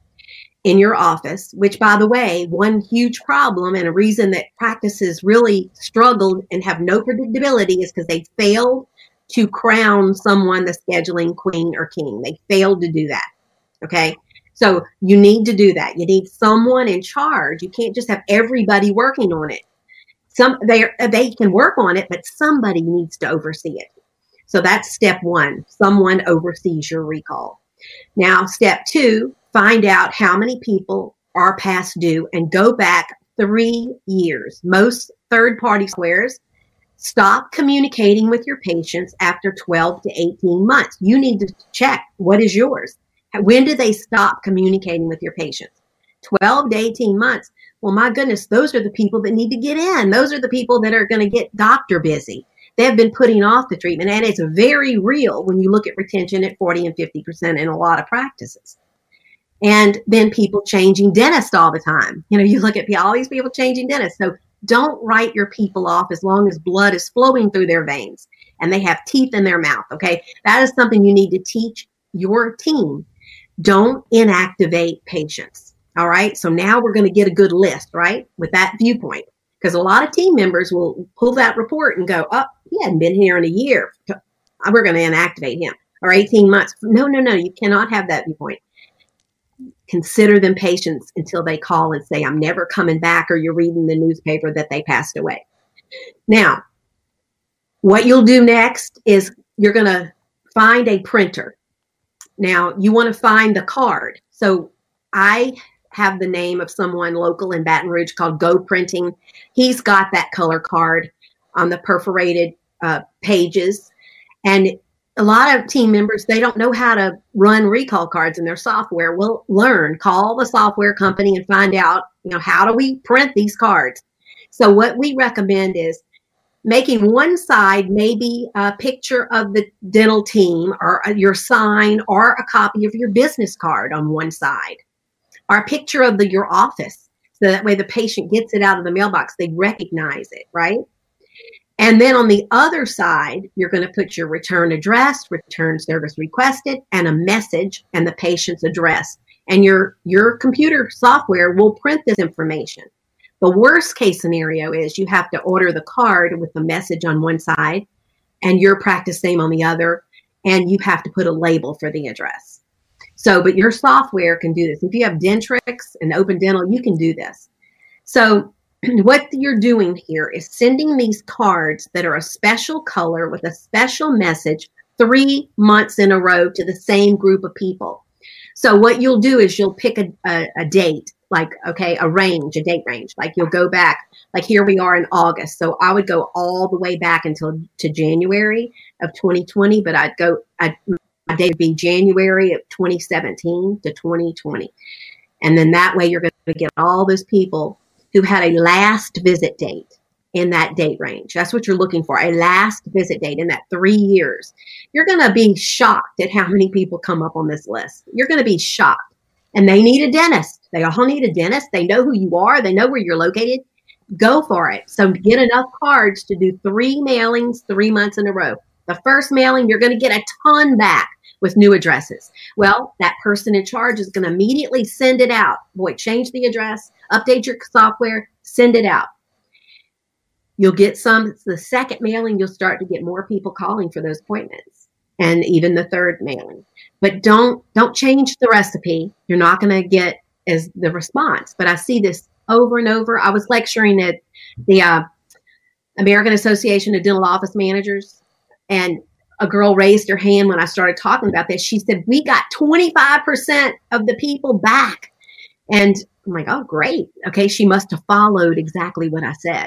in your office, which, by the way, one huge problem and a reason that practices really struggled and have no predictability is because they failed to crown someone the scheduling queen or king. They failed to do that. Okay. So you need to do that. You need someone in charge. You can't just have everybody working on it. They can work on it, but somebody needs to oversee it. So that's step one. Someone oversees your recall. Now, step two, find out how many people are past due and go back 3 years. Most third-party squares stop communicating with your patients after 12 to 18 months. You need to check what is yours. When do they stop communicating with your patients? 12 to 18 months. Well, my goodness, those are the people that need to get in. Those are the people that are going to get doctor busy. They have been putting off the treatment, and it's very real when you look at retention at 40 and 50% in a lot of practices. And then people changing dentists all the time. You look at all these people changing dentists. So don't write your people off as long as blood is flowing through their veins and they have teeth in their mouth. Okay. That is something you need to teach your team. Don't inactivate patients. All right. So now we're going to get a good list, right? With that viewpoint, because a lot of team members will pull that report and go, oh, he hadn't been here in a year. We're going to inactivate him, or 18 months. No. You cannot have that viewpoint. Consider them patients until they call and say, I'm never coming back, or you're reading the newspaper that they passed away. Now, what you'll do next is you're going to find a printer. Now, you want to find the card. So I have the name of someone local in Baton Rouge called Go Printing. He's got that color card on the perforated pages. And a lot of team members, they don't know how to run recall cards in their software. Well, call the software company and find out, how do we print these cards? So what we recommend is making one side maybe a picture of the dental team or your sign or a copy of your business card on one side, or a picture of your office. So that way the patient gets it out of the mailbox, they recognize it, right? And then on the other side, you're going to put your return address, return service requested, and a message and the patient's address. And your computer software will print this information. The worst case scenario is you have to order the card with the message on one side and your practice name on the other, and you have to put a label for the address. So, but your software can do this. If you have Dentrix and Open Dental, you can do this. So what you're doing here is sending these cards that are a special color with a special message 3 months in a row to the same group of people. So what you'll do is you'll pick a date, like, okay, a date range. Like you'll go back, like here we are in August. So I would go all the way back to January of 2020, but my date would be January of 2017 to 2020. And then that way you're going to get all those people who had a last visit date in that date range. That's what you're looking for, a last visit date in that 3 years. You're going to be shocked at how many people come up on this list. You're going to be shocked. And they need a dentist. They all need a dentist. They know who you are. They know where you're located. Go for it. So get enough cards to do 3 mailings 3 months in a row. The first mailing, you're going to get a ton back with new addresses. Well, that person in charge is going to immediately send it out. Boy, change the address, update your software, send it out. You'll get the second mailing, you'll start to get more people calling for those appointments, and even the third mailing. But don't change the recipe. You're not going to get as the response. But I see this over and over. I was lecturing at the American Association of Dental Office Managers, and a girl raised her hand when I started talking about this. She said, we got 25% of the people back. And I'm like, oh, great. Okay, she must have followed exactly what I said.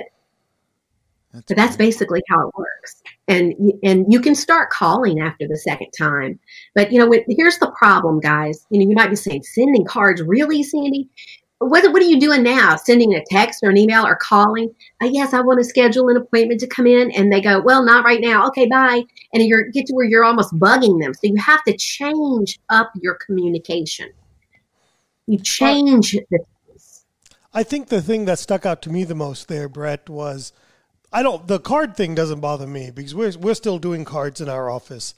But that's basically how it works. And you can start calling after the second time. But, here's the problem, guys. You might be saying, sending cards, really, Sandy? What are you doing now? Sending a text or an email or calling? Yes, I want to schedule an appointment to come in. And they go, well, not right now. Okay, bye. And you get to where you're almost bugging them. So you have to change up your communication. You change the things. I think the thing that stuck out to me the most there, Brett, was the card thing doesn't bother me because we're still doing cards in our office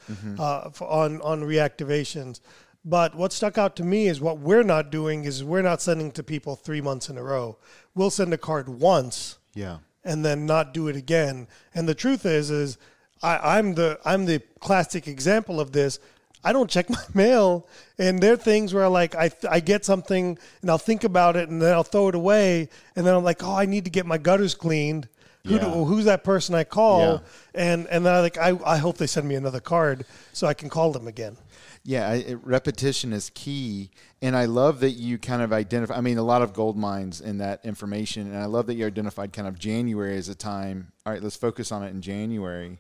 on reactivations. But what stuck out to me is what we're not doing is we're not sending to people 3 months in a row. We'll send a card once, and then not do it again. And the truth is I'm the classic example of this. I don't check my mail, and there are things where I get something and I'll think about it and then I'll throw it away, and then I'm like, oh, I need to get my gutters cleaned. Who's that person I call? Yeah. And then I hope they send me another card so I can call them again. Yeah, repetition is key, and I love that you kind of identify. I mean, a lot of gold mines in that information, and I love that you identified kind of January as a time. All right, let's focus on it in January.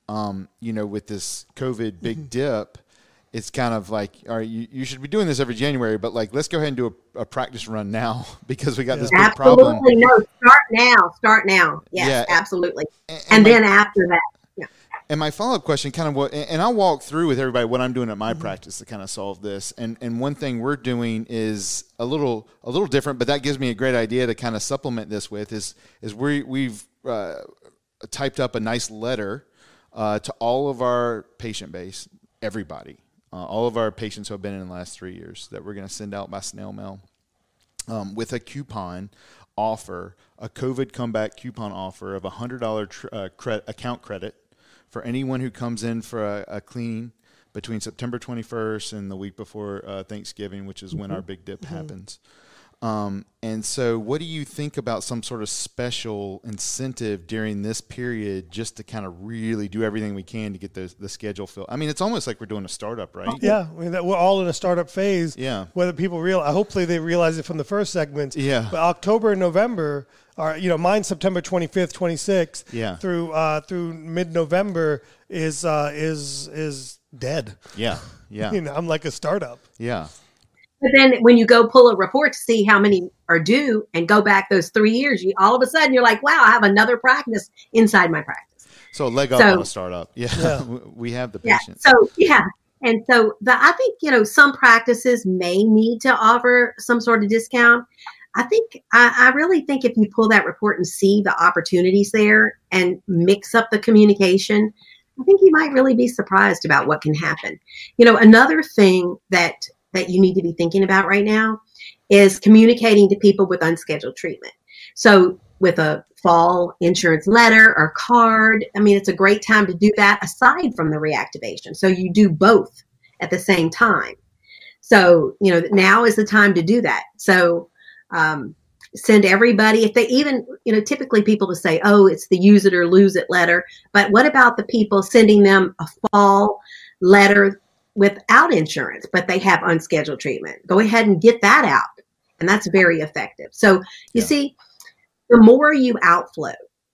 With this COVID big dip, it's kind of like, all right, you should be doing this every January, but let's go ahead and do a practice run now because we got this big problem. Absolutely, no, start now. Yes, absolutely. And then after that. And my follow-up question and I'll walk through with everybody what I'm doing at my practice to kind of solve this. And one thing we're doing is a little different, but that gives me a great idea to kind of supplement this with is we've typed up a nice letter to all of our patient base, everybody, all of our patients who have been in the last 3 years that we're going to send out by snail mail with a coupon offer, a COVID comeback coupon offer of $100 account credit for anyone who comes in for a cleaning between September 21st and the week before Thanksgiving, which is when our big dip happens. And so what do you think about some sort of special incentive during this period just to kind of really do everything we can to get the schedule filled? I mean, it's almost like we're doing a startup, right? Yeah, I mean, we're all in a startup phase. Yeah. Whether people hopefully they realize it from the first segment. Yeah. But October and November are, mine's September 25th, 26th. Yeah. Through mid-November is dead. Yeah. Yeah. I'm like a startup. Yeah. But then when you go pull a report to see how many are due and go back those 3 years, all of a sudden you're like, wow, I have another practice inside my practice. So a leg up on a startup. Yeah. We have the patience. And so I think, some practices may need to offer some sort of discount. I really think if you pull that report and see the opportunities there and mix up the communication, I think you might really be surprised about what can happen. Another thing that you need to be thinking about right now is communicating to people with unscheduled treatment. So with a fall insurance letter or card, it's a great time to do that aside from the reactivation. So you do both at the same time. So, now is the time to do that. So send everybody, if they even, typically people will say, oh, it's the use it or lose it letter. But what about the people sending them a fall letter without insurance, but they have unscheduled treatment? Go ahead and get that out. And that's very effective. So you see, the more you outflow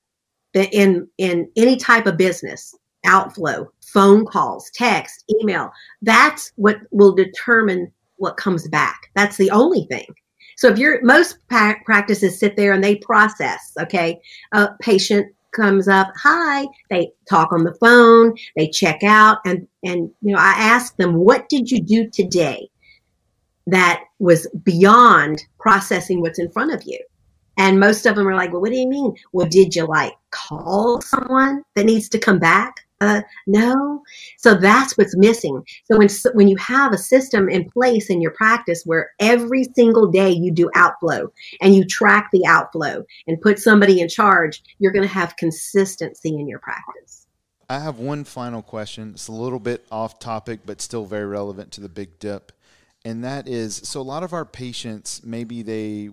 in any type of business, outflow, phone calls, text, email, that's what will determine what comes back. That's the only thing. So if most practices sit there and they process, okay, a patient comes up, hi, they talk on the phone, they check out, and I ask them, what did you do today that was beyond processing what's in front of you? And most of them are like, well, what do you mean? Well, did you call someone that needs to come back? No. So that's what's missing. So when you have a system in place in your practice where every single day you do outflow and you track the outflow and put somebody in charge, you're going to have consistency in your practice. I have one final question. It's a little bit off topic, but still very relevant to the Big Dip. And that is, so a lot of our patients, maybe they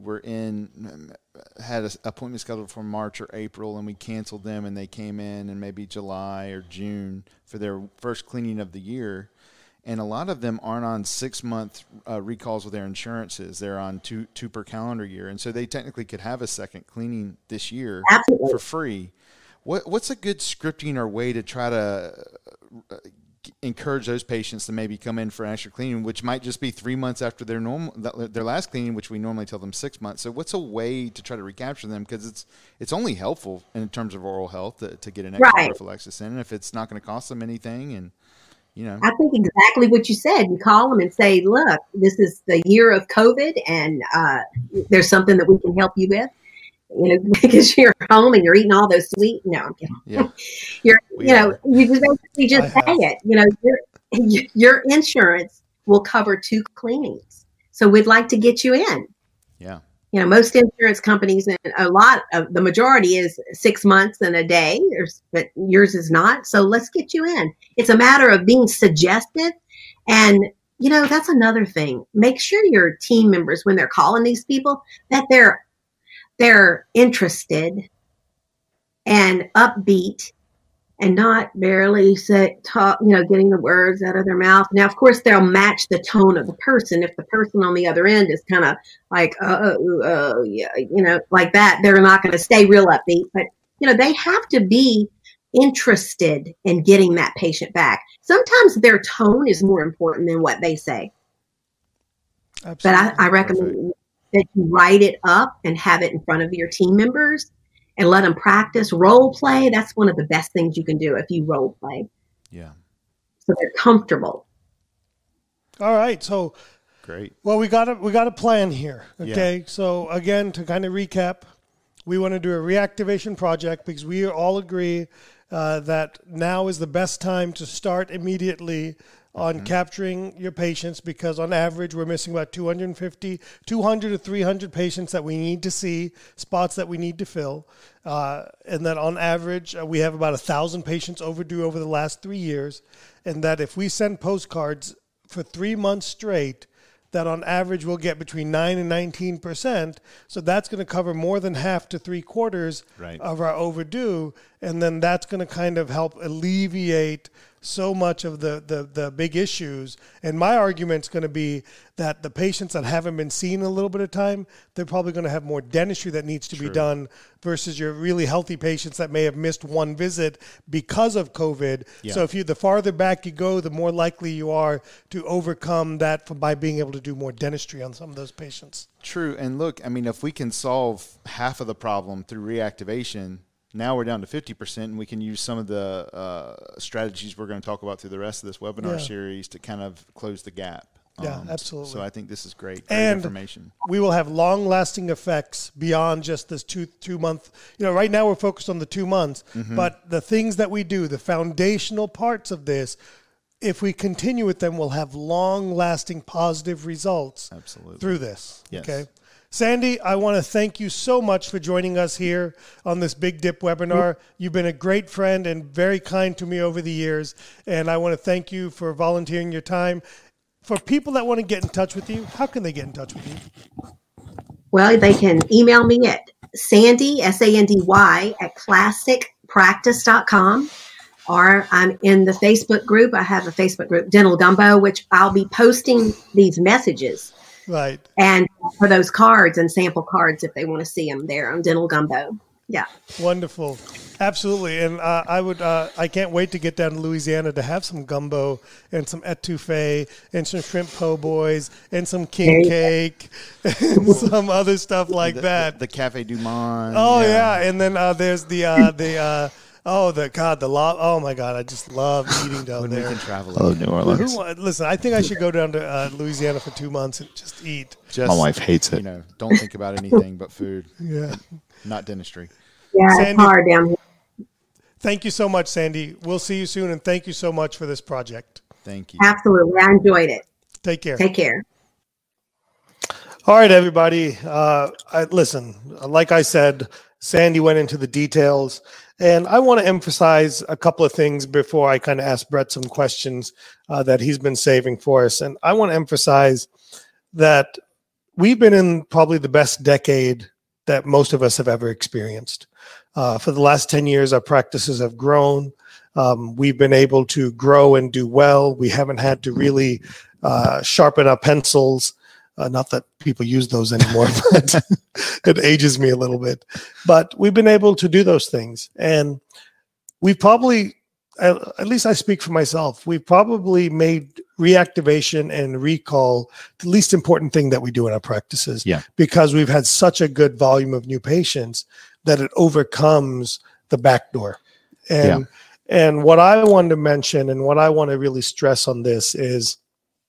had an appointment scheduled for March or April, and we canceled them, and they came in maybe July or June for their first cleaning of the year. And a lot of them aren't on 6-month recalls with their insurances. They're on two per calendar year. And so they technically could have a second cleaning this year for free. What's a good scripting or way to try to encourage those patients to maybe come in for an extra cleaning, which might just be 3 months after their last cleaning, which we normally tell them 6 months. So what's a way to try to recapture them? Because it's only helpful in terms of oral health to get an extra prophylaxis in, and if it's not going to cost them anything. And I think exactly what you said. You call them and say, look, this is the year of COVID, and there's something that we can help you with. Because you're home and you're eating all those sweet. No, I'm kidding. Yeah. You just basically just say it. Your insurance will cover 2 cleanings, so we'd like to get you in. Yeah. Most insurance companies, and the majority is 6 months and a day, but yours is not. So let's get you in. It's a matter of being suggestive, and that's another thing. Make sure your team members, when they're calling these people, that they're interested and upbeat and not barely getting the words out of their mouth. Now, of course, they'll match the tone of the person. If the person on the other end is kind of like, like that, they're not going to stay real upbeat. But, they have to be interested in getting that patient back. Sometimes their tone is more important than what they say. Absolutely. But I recommend that you write it up and have it in front of your team members and let them practice role play. That's one of the best things you can do if you role play. Yeah. So they're comfortable. All right. So great. Well, we got a plan here. Okay. Yeah. So again, to kind of recap, we want to do a reactivation project because we all agree that now is the best time to start immediately on capturing your patients, because on average we're missing about 200 to 300 patients that we need to see, spots that we need to fill, and that on average we have about 1,000 patients overdue over the last 3 years, and that if we send postcards for 3 months straight, that on average we'll get between 9 and 19%. So that's going to cover more than half to 3/4 of our overdue. And then that's going to kind of help alleviate so much of the big issues. And my argument's going to be that the patients that haven't been seen in a little bit of time, they're probably going to have more dentistry that needs to be done versus your really healthy patients that may have missed one visit because of COVID. Yeah. So the farther back you go, the more likely you are to overcome that by being able to do more dentistry on some of those patients. True. And look, if we can solve half of the problem through reactivation, now we're down to 50%, and we can use some of the strategies we're going to talk about through the rest of this webinar series to kind of close the gap. Yeah, absolutely. So I think this is great And information. we will have long-lasting effects beyond just this two month. Right now we're focused on the 2 months, but the things that we do, the foundational parts of this, if we continue with them, we'll have long-lasting positive results Absolutely. through this. Yes. Okay. Sandy, I want to thank you so much for joining us here on this Big Dip webinar. You've been a great friend and very kind to me over the years, and I want to thank you for volunteering your time. For people that want to get in touch with you, how can they get in touch with you? Well, they can email me at Sandy, SANDY, at classicpractice.com. Or I'm in the Facebook group. I have a Facebook group, Dental Gumbo, which I'll be posting these messages. Right. And for those cards and sample cards, if they want to see them there on Dental Gumbo. Yeah. Wonderful. Absolutely. And I can't wait to get down to Louisiana to have some gumbo and some etouffee and some shrimp po' boys and some king cake and some other stuff like that. The Cafe Du Monde. Oh, yeah. And then there's oh my God, I just love eating down When there. we can travel. Oh, New Orleans. Listen, I think I should go down to Louisiana for 2 months and just eat. My wife hates it. Don't think about anything but food. Yeah. Not dentistry. Yeah, Sandy, it's hard down here. Thank you so much, Sandy. We'll see you soon, and thank you so much for this project. Thank you. Absolutely. I enjoyed it. Take care. Take care. All right, everybody. Listen, like I said, Sandy went into the details, and I want to emphasize a couple of things before I kind of ask Brett some questions that he's been saving for us. And I want to emphasize that we've been in probably the best decade that most of us have ever experienced. For the last 10 years, our practices have grown. We've been able to grow and do well. We haven't had to really sharpen our pencils. Not that people use those anymore, but it ages me a little bit. But we've been able to do those things. And we've probably, at least I speak for myself, we've probably made reactivation and recall the least important thing that we do in our practices. Yeah. Because we've had such a good volume of new patients that it overcomes the back door. And what I want to mention and what I want to really stress on this is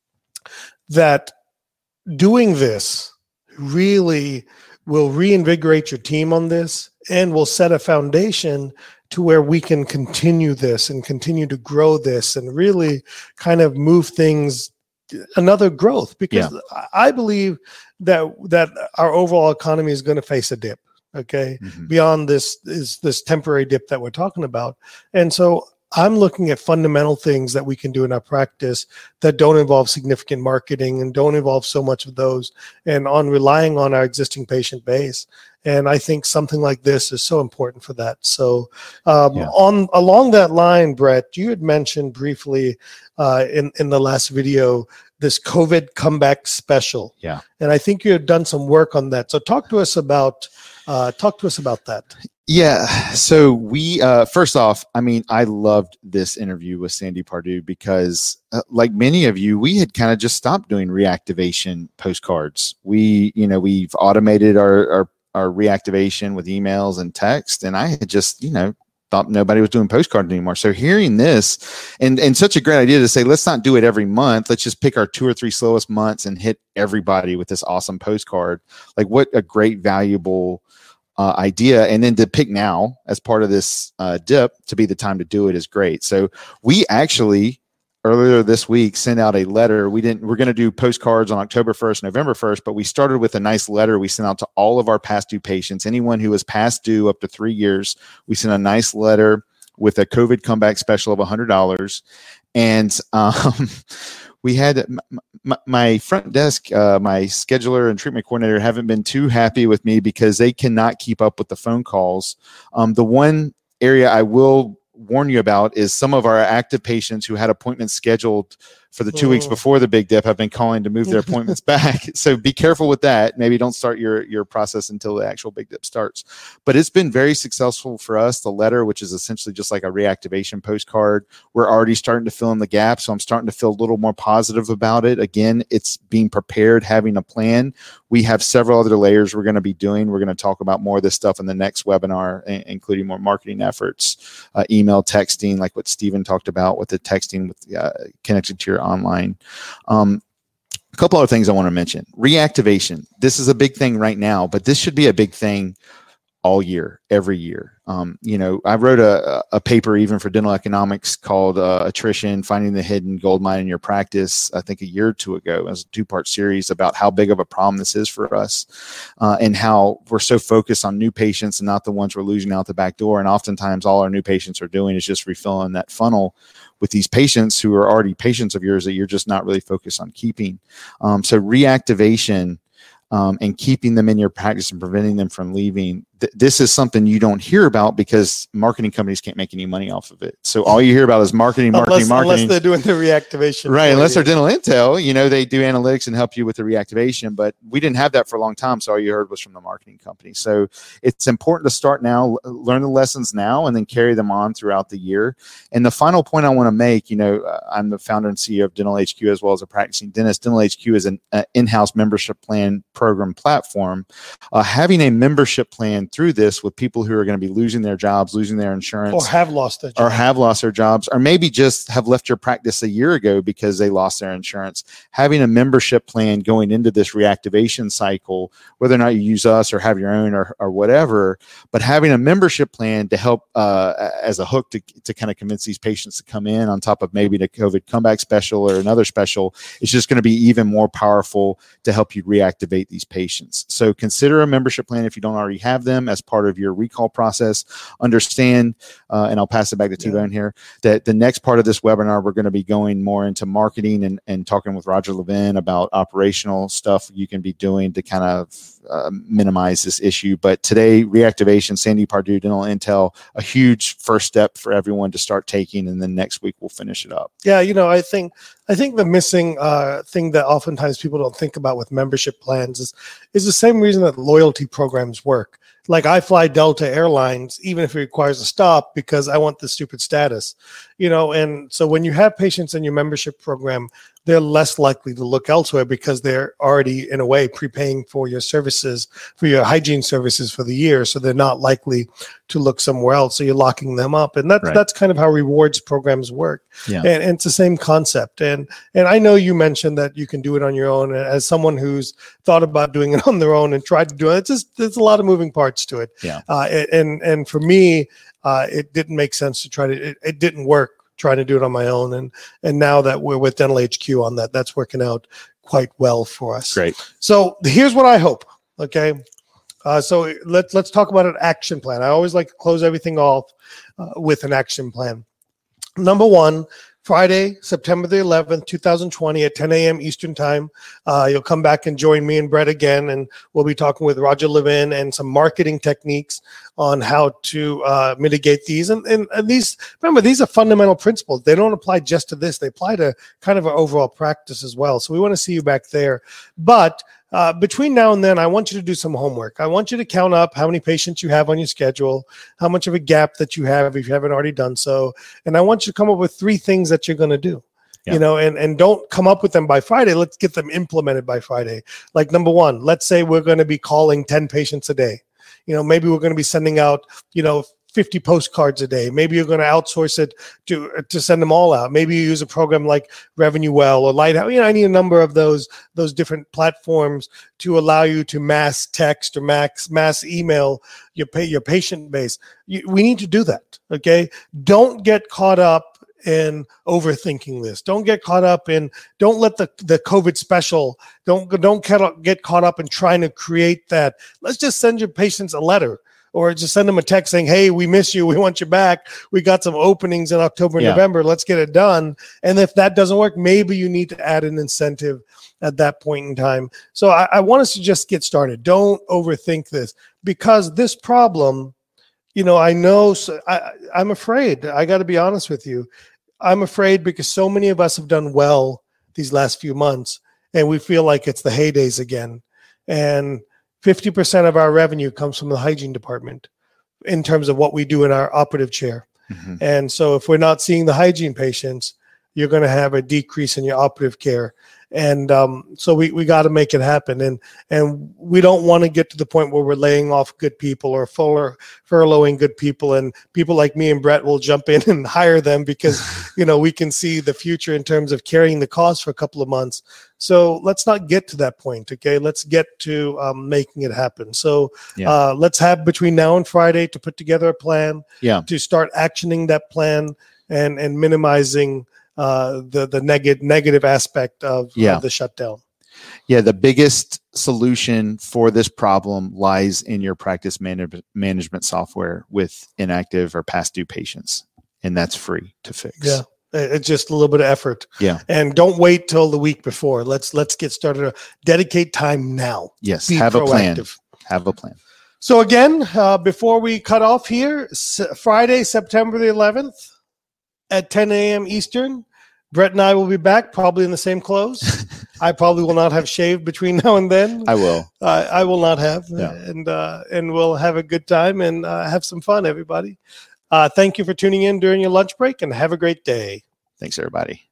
that doing this really will reinvigorate your team on this and will set a foundation to where we can continue this and continue to grow this and really kind of move things another growth, because I believe that our overall economy is going to face a dip. Okay. Beyond this is this temporary dip that we're talking about. And so I'm looking at fundamental things that we can do in our practice that don't involve significant marketing and don't involve so much of those, and on relying on our existing patient base. And I think something like this is so important for that. So along that line, Brett, you had mentioned briefly in the last video, this COVID comeback special. Yeah. And I think you had done some work on that. So talk to us about that. Yeah. So we, first off, I loved this interview with Sandy Pardue because like many of you, we had kind of just stopped doing reactivation postcards. We've automated our reactivation with emails and text. And I had just, thought nobody was doing postcards anymore. So hearing this and such a great idea to say, let's not do it every month. Let's just pick our 2 or 3 slowest months and hit everybody with this awesome postcard. Like, what a great, valuable idea. And then to pick now as part of this dip to be the time to do it is great. So we actually earlier this week sent out a letter. We're going to do postcards on October 1st, November 1st, but we started with a nice letter we sent out to all of our past due patients. Anyone who was past due up to 3 years, we sent a nice letter with a COVID comeback special of $100. And we had my front desk, my scheduler and treatment coordinator haven't been too happy with me because they cannot keep up with the phone calls. The one area I will warn you about is some of our active patients who had appointments scheduled for the 2 weeks before the big dip have been calling to move their appointments back. So be careful with that. Maybe don't start your process until the actual big dip starts. But it's been very successful for us. The letter, which is essentially just like a reactivation postcard, we're already starting to fill in the gaps. So I'm starting to feel a little more positive about it. Again, it's being prepared, having a plan. We have several other layers we're going to be doing. We're going to talk about more of this stuff in the next webinar, including more marketing efforts, email, texting, like what Stephen talked about with the texting with connected to your online. couple other things I want to mention. Reactivation. This is a big thing right now, but this should be a big thing all year, every year. I wrote a paper even for dental economics called Attrition, Finding the Hidden Gold Mine in Your Practice, I think a year or two ago. It was a 2-part series about how big of a problem this is for us and how we're so focused on new patients and not the ones we're losing out the back door. And oftentimes all our new patients are doing is just refilling that funnel with these patients who are already patients of yours that you're just not really focused on keeping. So reactivation and keeping them in your practice and preventing them from leaving. This is something you don't hear about because marketing companies can't make any money off of it. So all you hear about is marketing. Unless they're doing the reactivation. Right. Unless they're dental intel, they do analytics and help you with the reactivation, but we didn't have that for a long time. So all you heard was from the marketing company. So it's important to start now, learn the lessons now, and then carry them on throughout the year. And the final point I want to make, I'm the founder and CEO of Dental HQ as well as a practicing dentist. Dental HQ is an in-house membership plan program platform. Having a membership plan through this with people who are going to be losing their jobs, losing their insurance, or have lost their jobs, or maybe just have left your practice a year ago because they lost their insurance. Having a membership plan going into this reactivation cycle, whether or not you use us or have your own or whatever, but having a membership plan to help as a hook to kind of convince these patients to come in on top of maybe the COVID comeback special or another special, is just going to be even more powerful to help you reactivate these patients. So consider a membership plan if you don't already have them as part of your recall process. Understand, and I'll pass it back to T-Bone here, that the next part of this webinar, we're going to be going more into marketing and talking with Roger Levin about operational stuff you can be doing to kind of minimize this issue. But today, reactivation, Sandy Pardue, Dental Intel, a huge first step for everyone to start taking, and then next week we'll finish it up. Yeah, I think the missing thing that oftentimes people don't think about with membership plans is the same reason that loyalty programs work. Like I fly Delta Airlines, even if it requires a stop, because I want the stupid status, and so when you have patients in your membership program, they're less likely to look elsewhere because they're already, in a way, prepaying for your services, for your hygiene services for the year. So they're not likely to look somewhere else. So you're locking them up. And that's kind of how rewards programs work. Yeah. And it's the same concept. And I know you mentioned that you can do it on your own. As someone who's thought about doing it on their own and tried to do it, there's a lot of moving parts to it. Yeah. And for me, it didn't make sense to try to, it didn't work trying to do it on my own. And now that we're with Dental HQ on that, that's working out quite well for us. Great. So here's what I hope. Okay. So let's talk about an action plan. I always like to close everything off with an action plan. Number one, Friday, September the 11th, 2020 at 10 a.m. Eastern time. You'll come back and join me and Brett again, and we'll be talking with Roger Levin and some marketing techniques on how to mitigate these. And these, remember, these are fundamental principles. They don't apply just to this. They apply to kind of our overall practice as well. So we want to see you back there. But between now and then, I want you to do some homework. I want you to count up how many patients you have on your schedule, how much of a gap that you have if you haven't already done so. And I want you to come up with 3 things that you're going to do. Yeah. And don't come up with them by Friday. Let's get them implemented by Friday. Like number 1, let's say we're going to be calling 10 patients a day. Maybe we're going to be sending out, 50 postcards a day. Maybe you're going to outsource it to send them all out. Maybe you use a program like RevenueWell or Lighthouse. I need a number of those different platforms to allow you to mass text or mass email your patient base. We need to do that. Okay. Don't get caught up in overthinking this. Don't get caught up in, don't let the COVID special, don't get caught up in trying to create that. Let's just send your patients a letter. Or just send them a text saying, hey, we miss you. We want you back. We got some openings in October and November. Let's get it done. And if that doesn't work, maybe you need to add an incentive at that point in time. So I want us to just get started. Don't overthink this, because this problem, I know, I'm afraid. I got to be honest with you. I'm afraid because so many of us have done well these last few months, and we feel like it's the heydays again. And 50% of our revenue comes from the hygiene department in terms of what we do in our operative chair. Mm-hmm. And so if we're not seeing the hygiene patients, you're going to have a decrease in your operative care. And so we got to make it happen. And we don't want to get to the point where we're laying off good people or furloughing good people, and people like me and Brett will jump in and hire them because, we can see the future in terms of carrying the cost for a couple of months. So let's not get to that point. Okay. Let's get to making it happen. So let's have between now and Friday to put together a plan, to start actioning that plan and minimizing the negative aspect of the shutdown. Yeah, the biggest solution for this problem lies in your practice management software with inactive or past due patients, and that's free to fix. Yeah, it's just a little bit of effort. Yeah, and don't wait till the week before. Let's get started. Dedicate time now. Yes, Be have proactive. Have a plan. So again, before we cut off here, Friday, September the 11th at 10 a.m. Eastern, Brett and I will be back, probably in the same clothes. I probably will not have shaved between now and then. I will. I will not have, Yeah. and we'll have a good time and have some fun, everybody. Thank you for tuning in during your lunch break, and have a great day. Thanks, everybody.